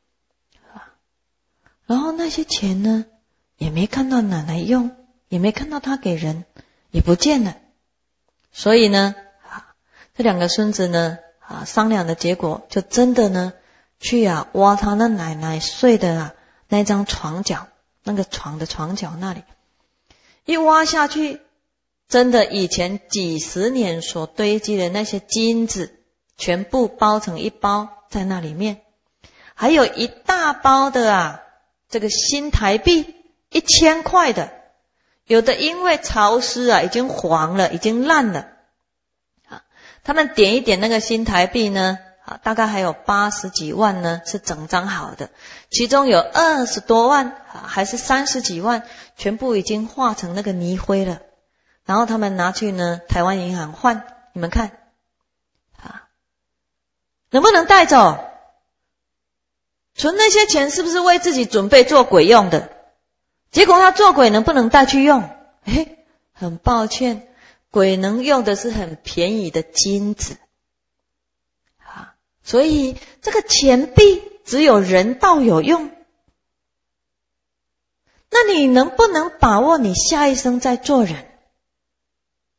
然后那些钱呢，也没看到奶奶用，也没看到他给人，也不见了。所以呢，这两个孙子呢，啊，商量的结果，就真的呢，去啊挖他那奶奶睡的啊那张床角，那个床的床角那里，一挖下去，真的以前几十年所堆积的那些金子，全部包成一包在那里面，还有一大包的啊，这个新台币一千块的，有的因为潮湿啊，已经黄了，已经烂了。他们点一点那个新台币呢，啊，大概还有八十几万呢，是整张好的，其中有二十多万，啊，还是三十几万，全部已经化成那个泥灰了。然后他们拿去呢，台湾银行换，你们看，啊，能不能带走？存那些钱是不是为自己准备做鬼用的？结果他做鬼能不能带去用？诶，很抱歉。鬼能用的是很便宜的金子，啊，所以这个钱币只有人道有用。那你能不能把握你下一生在做人？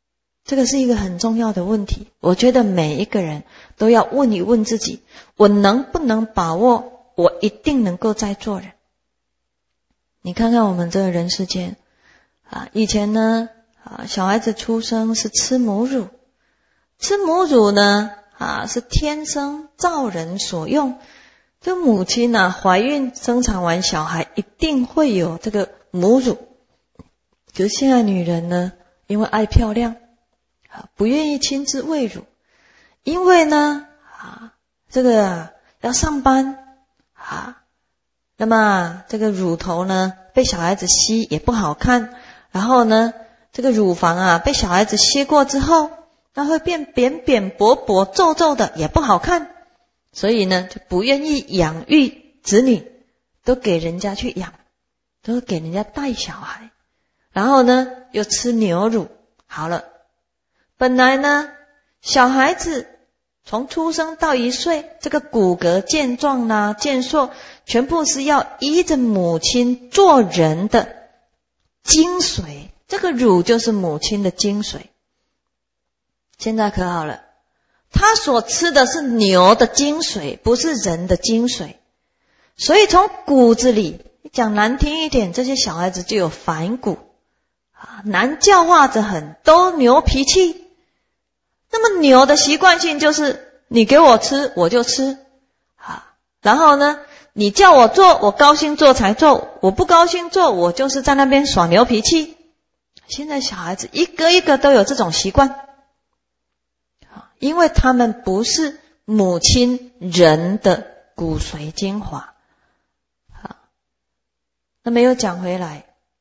这个是一个很重要的问题，我觉得每一个人都要问一问自己，我能不能把握我一定能够再做人。你看看我们这个人世间啊，以前呢啊，小孩子出生是吃母乳，吃母乳呢啊是天生造人所用，这母亲呢、啊、怀孕生产完小孩一定会有这个母乳。可是现在女人呢，因为爱漂亮啊，不愿意亲自喂乳，因为呢啊这个啊要上班啊，那么这个乳头呢被小孩子吸也不好看，然后呢这个乳房啊被小孩子吸过之后，那会变扁扁薄薄皱皱的也不好看，所以呢就不愿意养育子女，都给人家去养，都给人家带小孩，然后呢又吃牛乳。好了，本来呢小孩子从出生到一岁，这个骨骼健壮啦、健硕，全部是要依着母亲做人的精髓，这个乳就是母亲的精髓。现在可好了，他所吃的是牛的精髓，不是人的精髓，所以从骨子里讲难听一点，这些小孩子就有反骨啊，难教化着很，都牛脾气。那么牛的习惯性就是你给我吃我就吃啊，然后呢你叫我做我高兴做才做，我不高兴做我就是在那边耍牛脾气。现在小孩子一个一个都有这种习惯，因为他们不是母亲人的骨髓精华。好，那么又讲回来，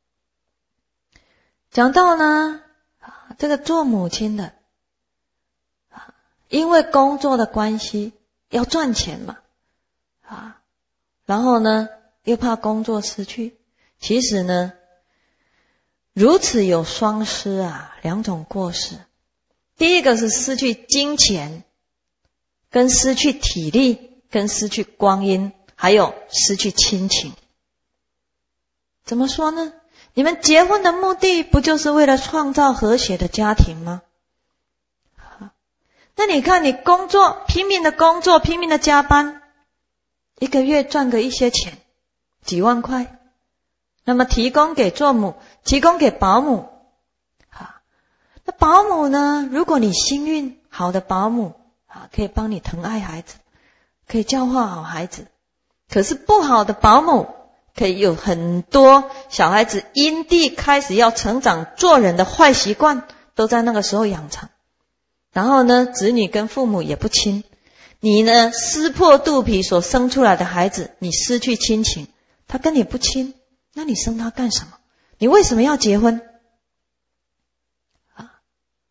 讲到呢这个做母亲的，因为工作的关系要赚钱嘛，啊，然后呢又怕工作失去，其实呢如此有双失啊，两种过失。第一个是失去金钱，跟失去体力，跟失去光阴，还有失去亲情。怎么说呢？你们结婚的目的不就是为了创造和谐的家庭吗？那你看你工作，拼命的工作，拼命的加班，一个月赚个一些钱，几万块，那么提供给做母，提供给保姆。好，那保姆呢，如果你幸运，好的保姆啊，可以帮你疼爱孩子，可以教化好孩子。可是不好的保姆，可以有很多小孩子因地开始要成长做人的坏习惯，都在那个时候养成。然后呢，子女跟父母也不亲，你呢撕破肚皮所生出来的孩子，你失去亲情，他跟你不亲，那你生他干什么？你为什么要结婚？啊，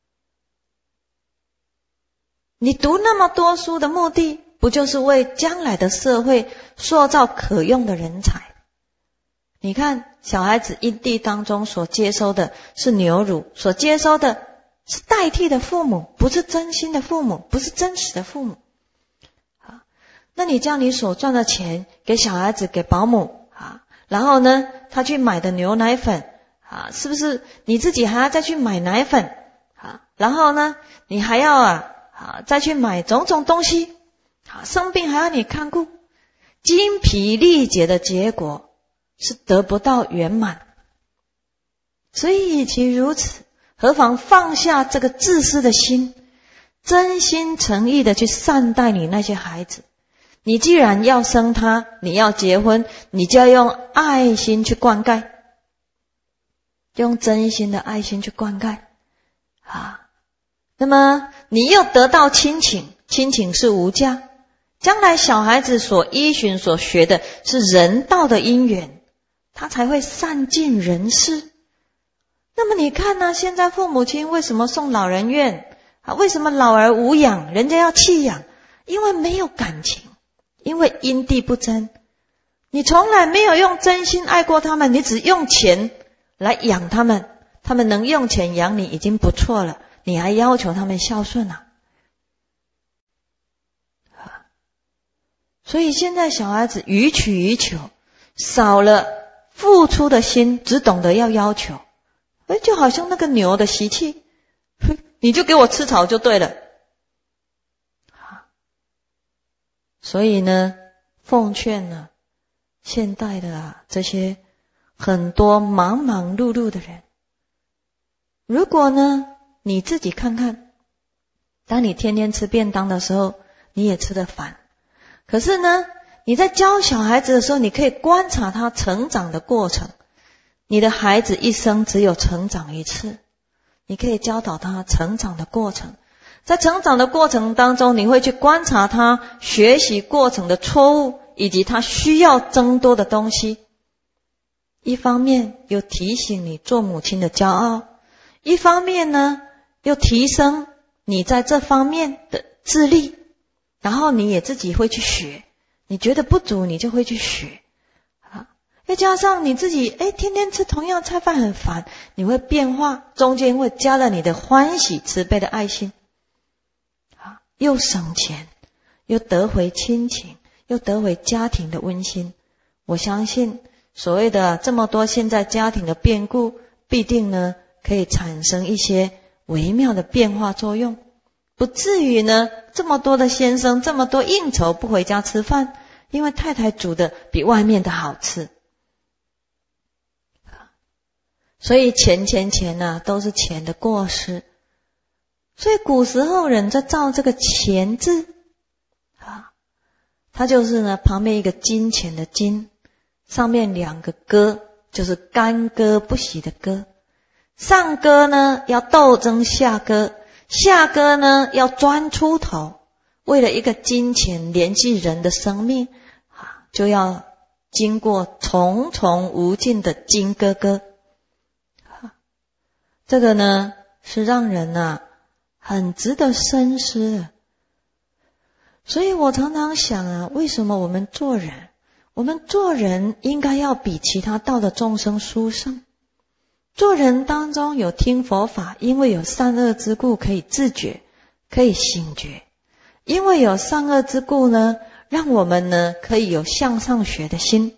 你读那么多书的目的，不就是为将来的社会塑造可用的人才？你看小孩子因地当中所接收的是牛乳，所接收的是代替的父母，不是真心的父母，不是真实的父母。好，那你将你所赚的钱给小孩子，给保姆啊，然后呢他去买的牛奶粉啊，是不是你自己还要再去买奶粉啊？然后呢你还要啊啊再去买种种东西啊，生病还要你看顾，精疲力竭的结果是得不到圆满。所以与其如此，何妨放下这个自私的心，真心诚意的去善待你那些孩子。你既然要生他，你要结婚，你就要用爱心去灌溉，用真心的爱心去灌溉啊。那么你又得到亲情，亲情是无价，将来小孩子所依循所学的是人道的因缘，他才会善尽人事。那么你看呢、啊、现在父母亲为什么送老人院啊？为什么老而无养，人家要弃养？因为没有感情，因为因地不真。你从来没有用真心爱过他们，你只用钱来养他们，他们能用钱养你已经不错了，你还要求他们孝顺啊？所以现在小孩子予取予求，少了付出的心，只懂得要要求。哎，就好像那个牛的习气， 你就给我吃草就对了。所以呢，奉劝呢，现代的啊这些很多忙忙碌碌的人，如果呢你自己看看，当你天天吃便当的时候，你也吃得烦。可是呢，你在教小孩子的时候，你可以观察他成长的过程。你的孩子一生只有成长一次，你可以教导他成长的过程。在成长的过程当中，你会去观察他学习过程的错误，以及他需要增多的东西。一方面又提醒你做母亲的骄傲，一方面呢又提升你在这方面的智力，然后你也自己会去学，你觉得不足你就会去学啊。再加上你自己诶天天吃同样菜饭很烦，你会变化，中间会加了你的欢喜慈悲的爱心啊，又省钱，又得回亲情，又得回家庭的温馨。我相信所谓的这么多现在家庭的变故，必定呢可以产生一些微妙的变化作用，不至于呢这么多的先生这么多应酬不回家吃饭，因为太太煮的比外面的好吃。所以钱钱钱啊都是钱的过失。所以古时候人在造这个钱字啊，它就是呢旁边一个金钱的金，上面两个戈，就是干戈不息的戈。上戈呢要斗争下戈，下戈呢要钻出头。为了一个金钱联系人的生命啊，就要经过重重无尽的金戈戈。这个呢是让人啊很值得深思的。所以我常常想啊，为什么我们做人，我们做人应该要比其他道的众生殊胜。做人当中有听佛法，因为有善恶之故可以自觉，可以醒觉。因为有善恶之故呢，让我们呢可以有向上学的心。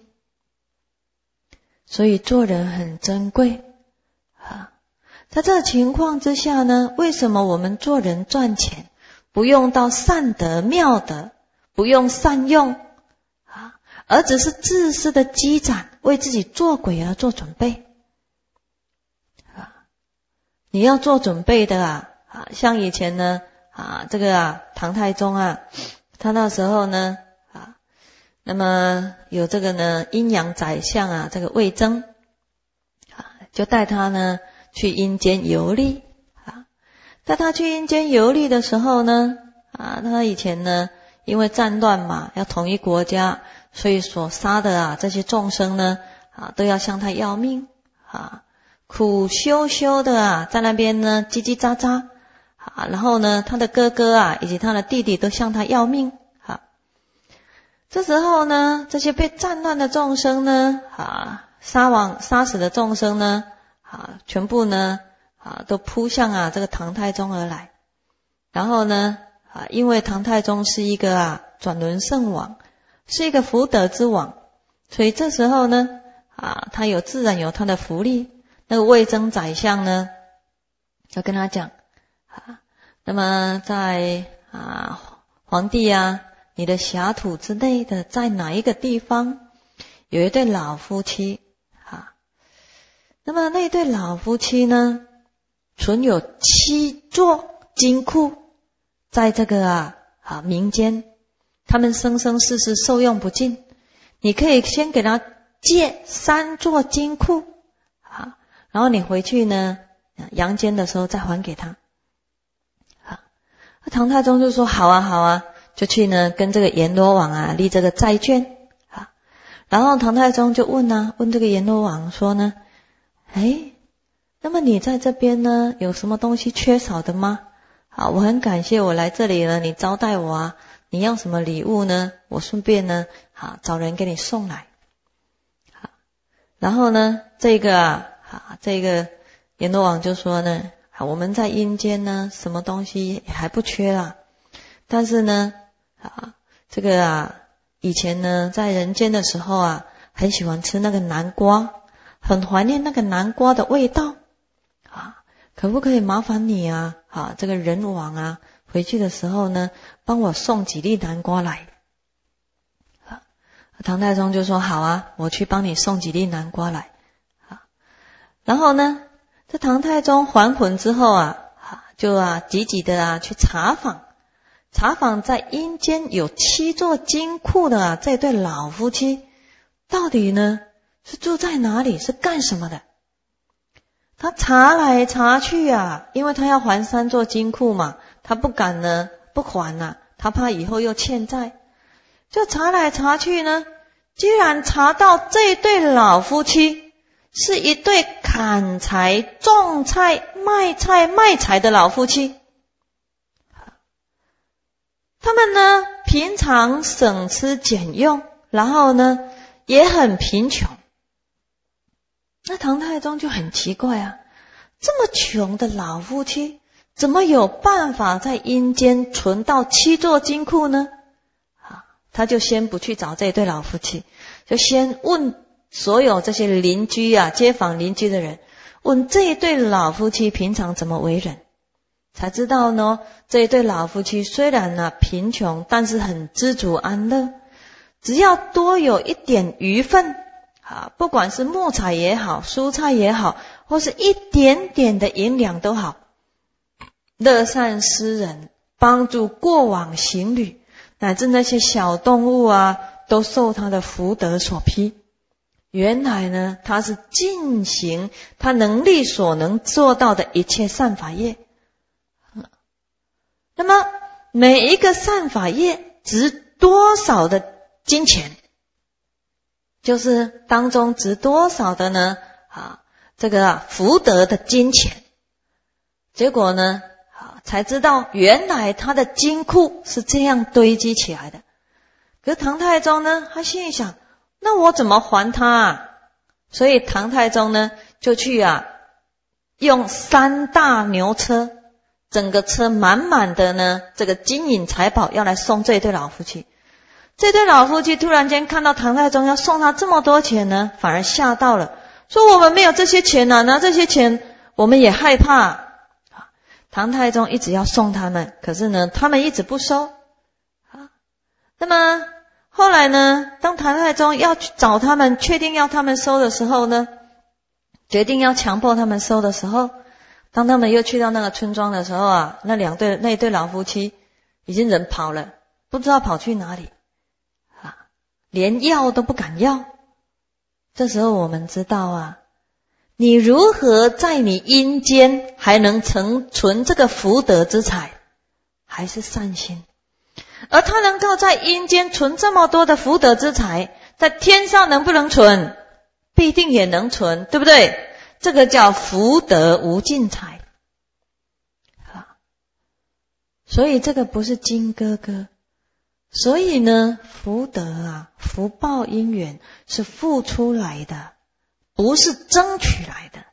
所以做人很珍贵啊。在这个情况之下呢，为什么我们做人赚钱不用到善德妙德，不用善用啊，而只是自私的积攒，为自己做鬼而做准备啊？你要做准备的啊，啊像以前呢啊这个啊唐太宗啊，他那时候呢啊，那么有这个呢阴阳宰相啊，这个魏征啊，就带他呢去阴间游历啊。带他去阴间游历的时候呢啊，他以前呢因为战乱嘛，要统一国家，所以所杀的啊这些众生呢啊都要向他要命啊，苦修修的啊在那边呢叽叽喳喳啊，然后呢他的哥哥啊以及他的弟弟都向他要命啊。这时候呢，这些被战乱的众生呢啊杀亡杀死的众生呢啊，全部呢啊都扑向啊这个唐太宗而来。然后呢啊，因为唐太宗是一个啊转轮圣王，是一个福德之王，所以这时候呢啊，他有自然有他的福利。那个魏征宰相呢，就跟他讲啊，那么在啊皇帝啊，你的辖土之内的在哪一个地方有一对老夫妻啊？那么那对老夫妻呢，存有七座金库，在这个啊啊民间，他们生生世世受用不尽。你可以先给他借三座金库啊，然后你回去呢阳间的时候再还给他啊。唐太宗就说好啊好啊，就去呢跟这个阎罗王啊立这个债券啊。然后唐太宗就问啊问这个阎罗王说呢，哎，那么你在这边呢有什么东西缺少的吗？啊，我很感谢我来这里了，你招待我啊，你要什么礼物呢？我顺便呢啊找人给你送来。好，然后呢这个啊啊这个阎罗王就说呢，啊我们在阴间呢什么东西还不缺啦，但是呢啊这个啊以前呢在人间的时候啊很喜欢吃那个南瓜，很怀念那个南瓜的味道啊，可不可以麻烦你啊啊，这个人王啊，回去的时候呢，帮我送几粒南瓜来。啊，唐太宗就说好啊，我去帮你送几粒南瓜来。啊，然后呢，这唐太宗还魂之后啊，啊就啊急急的啊去查访，查访在阴间有七座金库的啊这对老夫妻，到底呢是住在哪里，是干什么的？他查来查去啊，因为他要还三座金库嘛，他不敢呢不还啊，他怕以后又欠债，就查来查去呢，居然查到这对老夫妻是一对砍柴、种菜、卖菜、卖柴的老夫妻。他们呢平常省吃俭用，然后呢也很贫穷。那唐太宗就很奇怪啊，这么穷的老夫妻怎么有办法在阴间存到七座金库呢？啊，他就先不去找这对老夫妻，就先问所有这些邻居啊、街坊邻居的人，问这一对老夫妻平常怎么为人，才知道呢，这一对老夫妻虽然呢、啊、贫穷，但是很知足安乐，只要多有一点余分啊，不管是木材也好，蔬菜也好，或是一点点的营养都好，乐善施人，帮助过往行旅，乃至那些小动物啊，都受他的福德所披。原来呢，他是进行他能力所能做到的一切善法业。那么每一个善法业值多少的金钱，就是当中值多少的呢啊，这个、啊、福德的金钱。结果呢啊，才知道原来他的金库是这样堆积起来的。可是唐太宗呢，他心里想，那我怎么还他啊？所以唐太宗呢就去啊用三大牛车，整个车满满的呢这个金银财宝要来送这对老夫妻。这对老夫妻突然间看到唐太宗要送他这么多钱呢，反而吓到了，说我们没有这些钱啊，拿这些钱我们也害怕。唐太宗一直要送他们，可是呢他们一直不收。那么后来呢，当唐太宗要去找他们，确定要他们收的时候呢，决定要强迫他们收的时候，当他们又去到那个村庄的时候啊，那两对那对老夫妻已经人跑了，不知道跑去哪里啊，连要都不敢要。这时候我们知道啊，你如何在你阴间还能存存这个福德之财，还是善心。而他能够在阴间存这么多的福德之财，在天上能不能存？必定也能存，对不对？这个叫福德无尽财。所以这个不是金哥哥。所以呢，福德啊，福报因缘是付出来的，不是争取来的。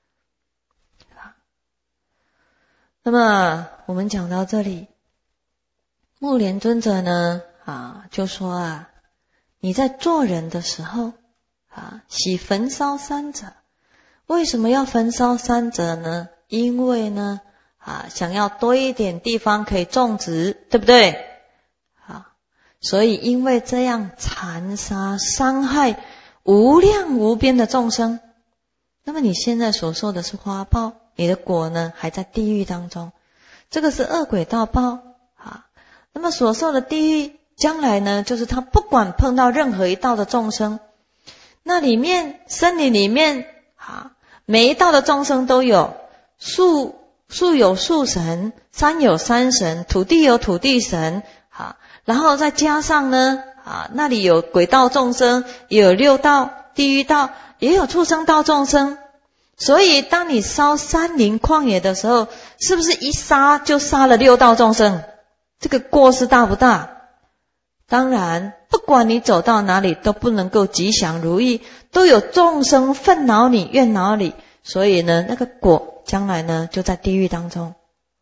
那么我们讲到这里，目连尊者呢啊就说啊，你在做人的时候啊，喜焚烧三者。为什么要焚烧三者呢？因为呢啊，想要多一点地方可以种植，对不对？啊，所以因为这样残杀伤害无量无边的众生，那么你现在所受的是花报，你的果呢还在地狱当中，这个是恶鬼道报啊。那么所受的地狱将来呢，就是他不管碰到任何一道的众生，那里面森林里面啊，每一道的众生都有，树树有树神，山有山神，土地有土地神啊，然后再加上呢啊，那里有鬼道众生，也有六道地狱道，也有畜生道众生。所以当你烧山林旷野的时候，是不是一杀就杀了六道众生？这个过失大不大？当然，不管你走到哪里都不能够吉祥如意，都有众生愤恼你、怨恼你，所以呢，那个果将来呢就在地狱当中。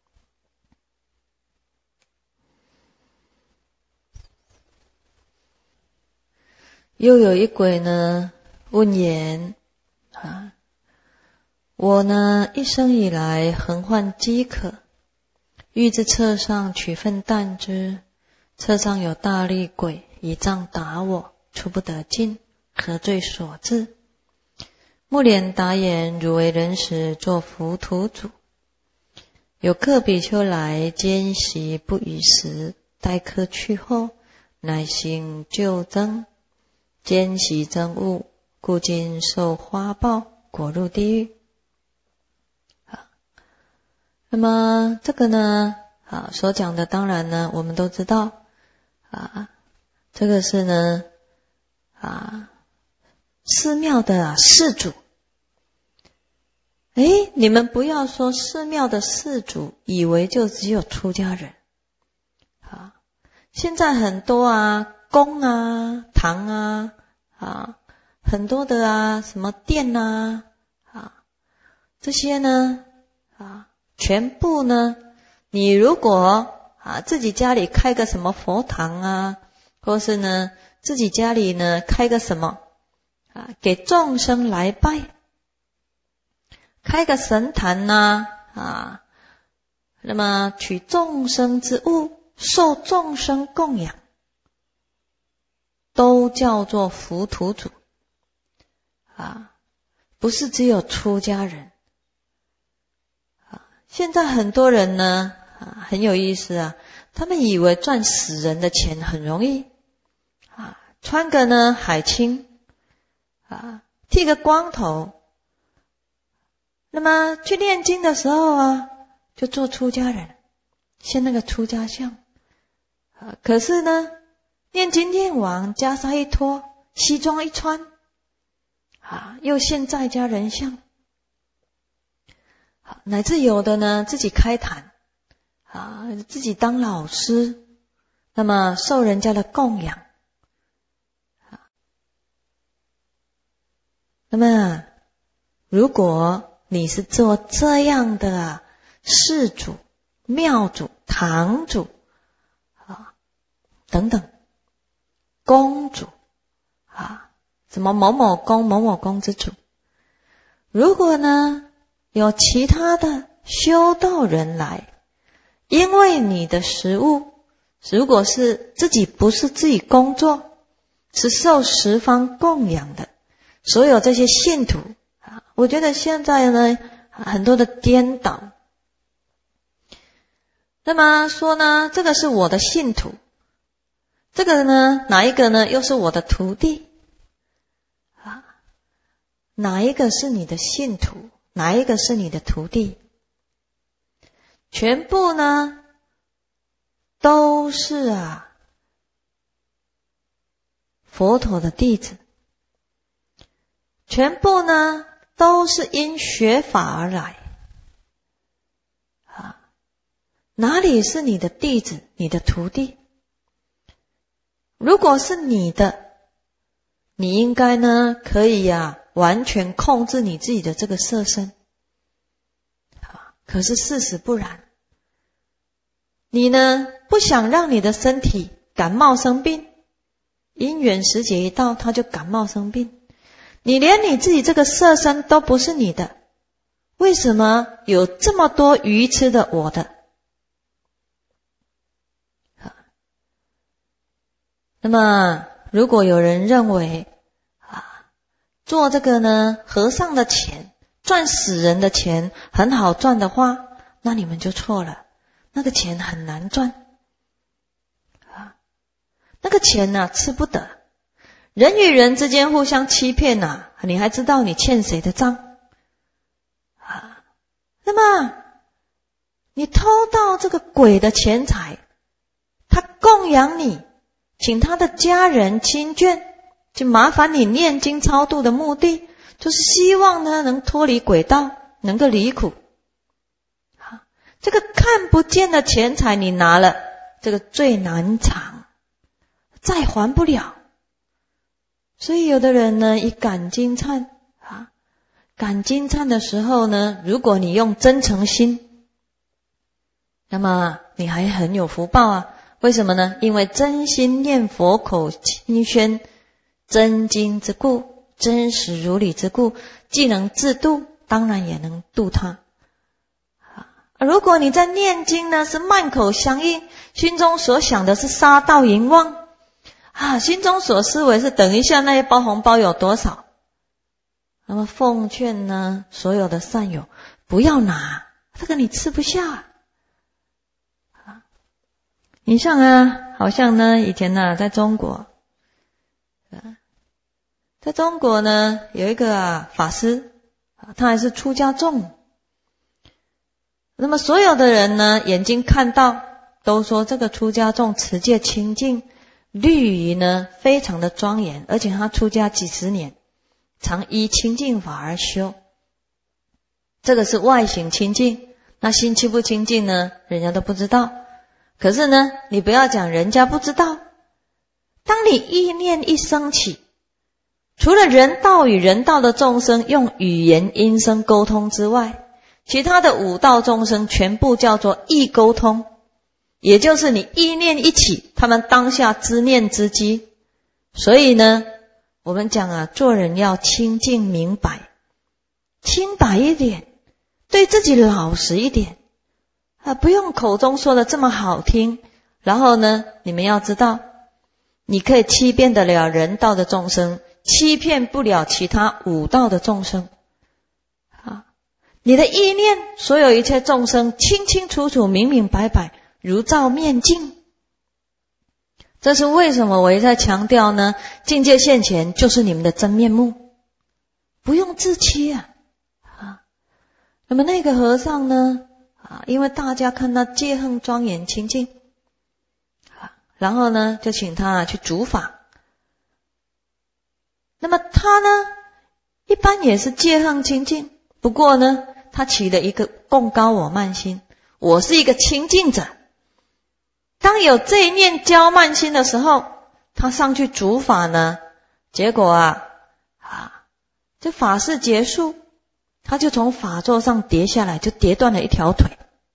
又有一鬼呢问言啊，我呢一生以来恒患饥渴欲至侧上取粪啖之，侧上有大力鬼，以杖打我，出不得进，何罪所致？目连答言：汝为人时，作浮屠主。有客比丘来，兼席不与食，待客去后，乃行旧增，兼席增物，故今受花报，果入地狱。那么这个呢，啊，所讲的当然呢，我们都知道，啊，这个是呢，啊，寺庙的啊寺主。诶，你们不要说寺庙的寺主，以为就只有出家人。啊，现在很多啊，宫啊、堂啊，啊，很多的啊，什么殿啊，啊，这些呢，啊。全部呢，你如果啊自己家里开个什么佛堂啊，或是呢自己家里呢开个什么啊，给众生来拜，开个神坛呐 啊, 啊，那么取众生之物，受众生供养，都叫做浮屠主啊，不是只有出家人。现在很多人呢，啊，很有意思啊，他们以为赚死人的钱很容易，啊，穿个呢海青，啊，剃个光头，那么去念经的时候啊，就做出家人，现那个出家相，啊，可是呢，念经念完，袈裟一脱，西装一穿，啊，又现在家人相。乃至有的呢自己开坛啊，自己当老师，那么受人家的供养啊。那么如果你是做这样的啊寺主、庙主、堂主啊等等，宫主啊，什么某某宫、某某宫之主，如果呢有其他的修道人来，因为你的食物如果是自己不是自己工作，是受十方供养的，所有这些信徒啊，我觉得现在呢很多的颠倒。那么说呢，这个是我的信徒，这个呢哪一个呢又是我的徒弟啊？哪一个是你的信徒？哪一个是你的徒弟？全部呢都是啊佛陀的弟子，全部呢都是因学法而来啊，哪里是你的弟子、你的徒弟？如果是你的，你应该呢可以啊完全控制你自己的这个色身，可是事实不然。你呢不想让你的身体感冒生病，因缘时节一到，他就感冒生病。你连你自己这个色身都不是你的，为什么有这么多愚痴的我的？那么如果有人认为做这个呢和尚的钱，赚死人的钱很好赚的话，那你们就错了，那个钱很难赚啊，那个钱呢、啊、吃不得，人与人之间互相欺骗啊，你还知道你欠谁的账啊？那么你偷到这个鬼的钱财，他供养你，请他的家人亲眷就麻烦你念经超度的目的，就是希望呢能脱离轨道，能够离苦。这个看不见的钱财你拿了，这个最难偿，再还不了。所以有的人呢一赶经忏啊，赶经忏的时候呢，如果你用真诚心，那么你还很有福报啊。为什么呢？因为真心念佛口清宣，真经之故，真实如理之故，既能自度，当然也能度他。 如果你在念经呢，是慢口相应，心中所想的是杀盗淫妄啊，心中所思维是等一下那一包红包有多少。那么奉劝呢，所有的善友不要拿，这个你吃不下。你像啊，好像呢，以前呢、啊，在中国，在中国呢，有一个、啊、法师，他还是出家众。那么所有的人呢，眼睛看到都说这个出家众持戒清净，律仪呢非常的庄严，而且他出家几十年，常依清净法而修。这个是外形清净，那心清不清净呢，人家都不知道。可是呢，你不要讲人家不知道，当你意念一升起，除了人道与人道的众生用语言音声沟通之外，其他的五道众生全部叫做意沟通，也就是你意念一起，他们当下知念之机。所以呢，我们讲啊，做人要清净明白，清白一点，对自己老实一点啊，不用口中说的这么好听。然后呢，你们要知道，你可以欺骗得了人道的众生，欺骗不了其他五道的众生。你的意念，所有一切众生清清楚楚、明明白白，如照面镜。这是为什么我一再强调呢？境界现前就是你们的真面目，不用自欺啊！啊，那么那个和尚呢？啊，因为大家看他戒横庄严清净，啊，然后呢就请他去主法。那么他呢，一般也是戒横清净。不过呢，他起了一个共高我慢心，我是一个清净者。当有这一念骄慢心的时候，他上去主法呢，结果啊，啊，这法事结束，他就从法座上跌下来，就跌断了一条腿，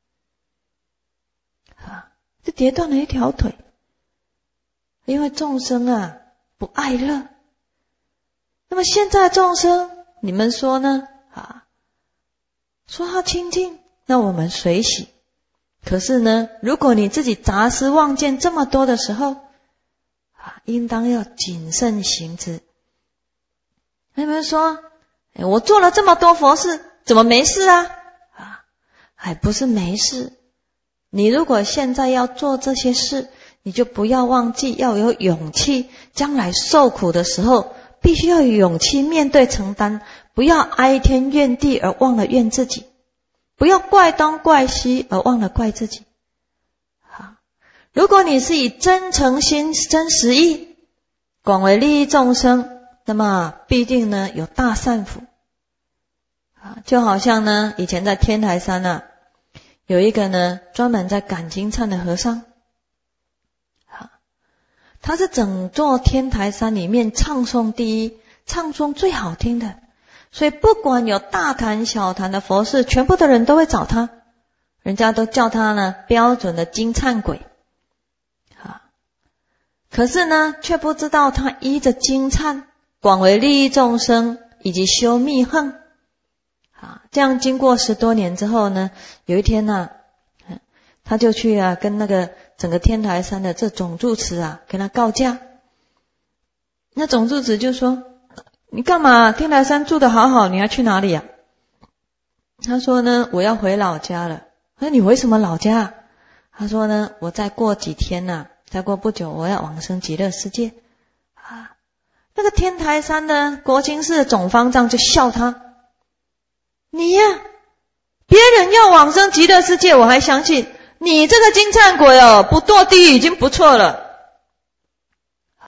啊，就跌断了一条腿。因为众生啊不爱乐，那么现在众生，你们说呢？啊。说他清净，那我们随喜。可是呢，如果你自己杂思妄见这么多的时候，啊，应当要谨慎行之。你们说，哎，我做了这么多佛事，怎么没事啊？啊，还不是没事。你如果现在要做这些事，你就不要忘记要有勇气，将来受苦的时候，必须要有勇气面对承担。不要哀天怨地而忘了怨自己，不要怪东怪西而忘了怪自己。好，如果你是以真诚心、真实意，广为利益众生，那么必定呢有大善福。啊，就好像呢以前在天台山啊，有一个呢专门在赶经忏的和尚，啊，他是整座天台山里面唱诵第一，唱诵最好听的。所以不管有大坛小坛的佛事，全部的人都会找他，人家都叫他呢标准的经忏鬼。啊，可是呢却不知道他依着经忏广为利益众生，以及修密横。啊，这样经过十多年之后呢，有一天呢、啊，他就去啊跟那个整个天台山的这总住持啊跟他告假。那总住持就说，你干嘛？天台山住得好好，你要去哪里呀、啊？他说呢，我要回老家了。那你回什么老家？他说呢，我再过几天呐、啊，再过不久我要往生极乐世界。啊，那个天台山的国清寺的总方丈就笑他，你呀，别人要往生极乐世界，我还相信，你这个金忏鬼哦，不堕地狱已经不错了。